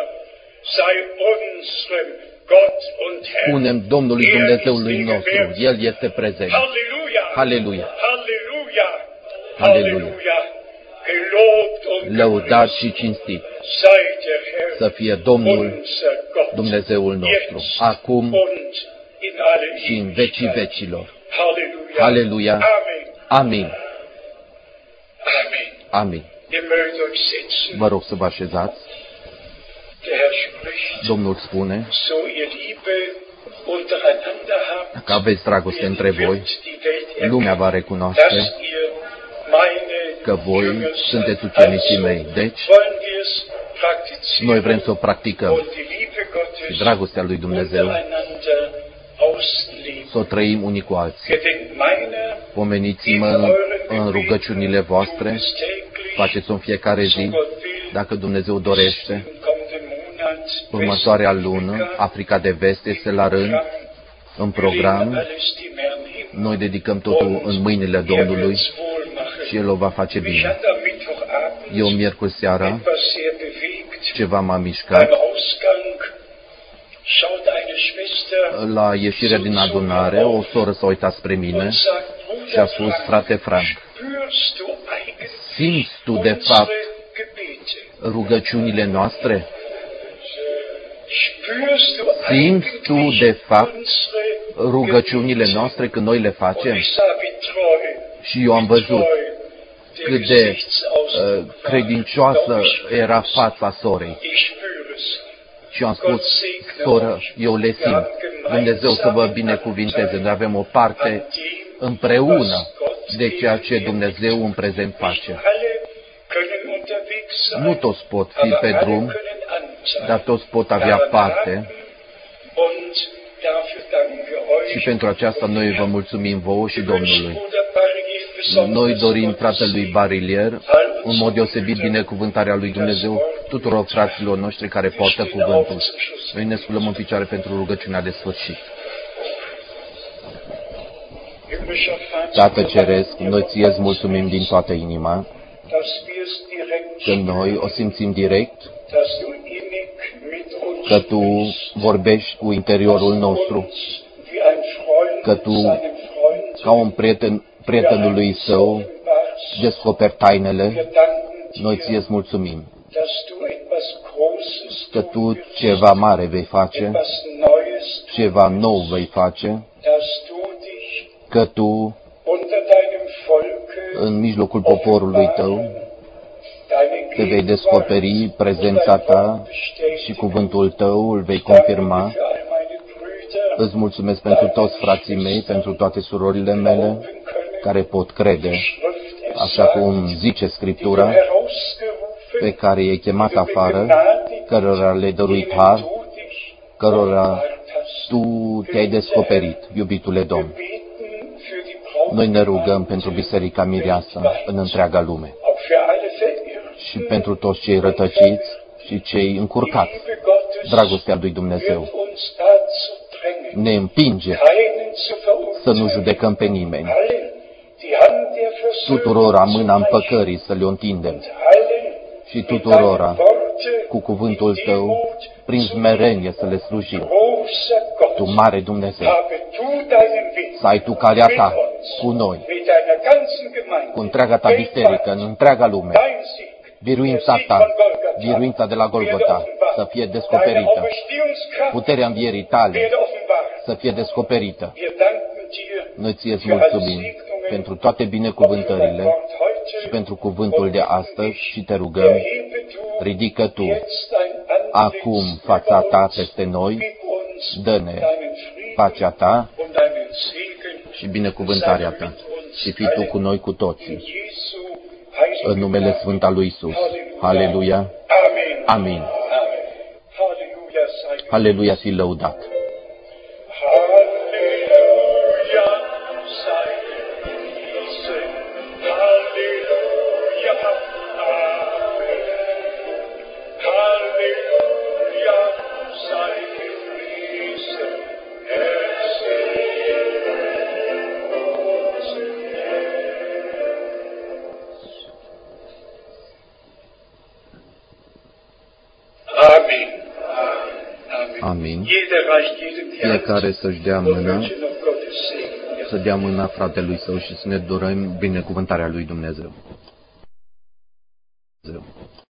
Spunem Domnului Dumnezeului nostru, El este prezent. Aleluia. Aleluia. Lăudat și cinstit să fie Domnul Dumnezeul nostru, acum și în vecii vecilor. Aleluia. Amin. Amin. Vă rog să vă așezați. Domnul spune că aveți dragoste între voi, lumea va recunoaște că voi sunteți ucenicii mei. Deci, noi vrem să o practicăm și dragostea lui Dumnezeu să o trăim unii cu alții. Pomeniți-mă în rugăciunile voastre, faceți-o în fiecare zi, dacă Dumnezeu dorește. Următoarea lună, Africa de Vest este la rând, în program. Noi dedicăm totul în mâinile Domnului și El o va face bine. Eu, miercuri seara, ceva m-a mișcat. La ieșirea din adunare, o soră s-a uitat spre mine și a spus: frate Frank, simți tu de fapt rugăciunile noastre? Simți tu de fapt rugăciunile noastre când noi le facem? Și eu am văzut cât de credincioasă era fața sorei. Și eu am spus: soră, eu le simt. Dumnezeu să vă binecuvinteze. Noi avem o parte împreună de ceea ce Dumnezeu în prezent face. Nu toți pot fi pe drum, dar toți pot avea parte. Și pentru aceasta noi vă mulțumim vouă și Domnului. Noi dorim fratelui Barilier, în mod deosebit, binecuvântarea lui Dumnezeu tuturor fraților noștri care poartă cuvântul. Noi ne sculăm în picioare pentru rugăciunea de sfârșit. Tată Ceresc, noi ție îți mulțumim din toată inima că noi o simțim direct, că Tu vorbești cu interiorul nostru, că Tu, ca un prieten, prietenului Său, descoperi tainele. Noi ție îți mulțumim că Tu ceva mare vei face, ceva nou vei face, că Tu, în mijlocul poporului Tău, te vei descoperi prezența Ta și cuvântul Tău îl vei confirma. Îți mulțumesc pentru toți frații mei, pentru toate surorile mele care pot crede așa cum zice Scriptura, pe care i-ai chemat afară, cărora le-ai dăruit har, cărora Tu te-ai descoperit, iubitule Domn. Noi ne rugăm pentru Biserica Mireasă în întreaga lume și pentru toți cei rătăciți și cei încurcați. Dragostea lui Dumnezeu ne împinge să nu judecăm pe nimeni, tuturora mâna împăcării să le întindem și tuturora cu cuvântul Tău, prin smerenie să le slujim. Tu, mare Dumnezeu, să ai Tu calea Ta cu noi, cu întreaga Ta biserică, în întreaga lume. Biruința Ta, biruința de la Golgota, să fie descoperită. Puterea învierii Tale să fie descoperită. Noi Ție-ți mulțumim pentru toate binecuvântările și pentru cuvântul de astăzi și Te rugăm, ridică Tu acum fața Ta peste noi, dă-ne pacea Ta și binecuvântarea Ta și fii Tu cu noi cu toții. În numele Sfânt al lui Iisus. Haleluia. Amin. Haleluia, fi lăudat. Amin. Fiecare să-și dea mâna, să dea mâna fratelui său și să ne dorăm binecuvântarea lui Dumnezeu.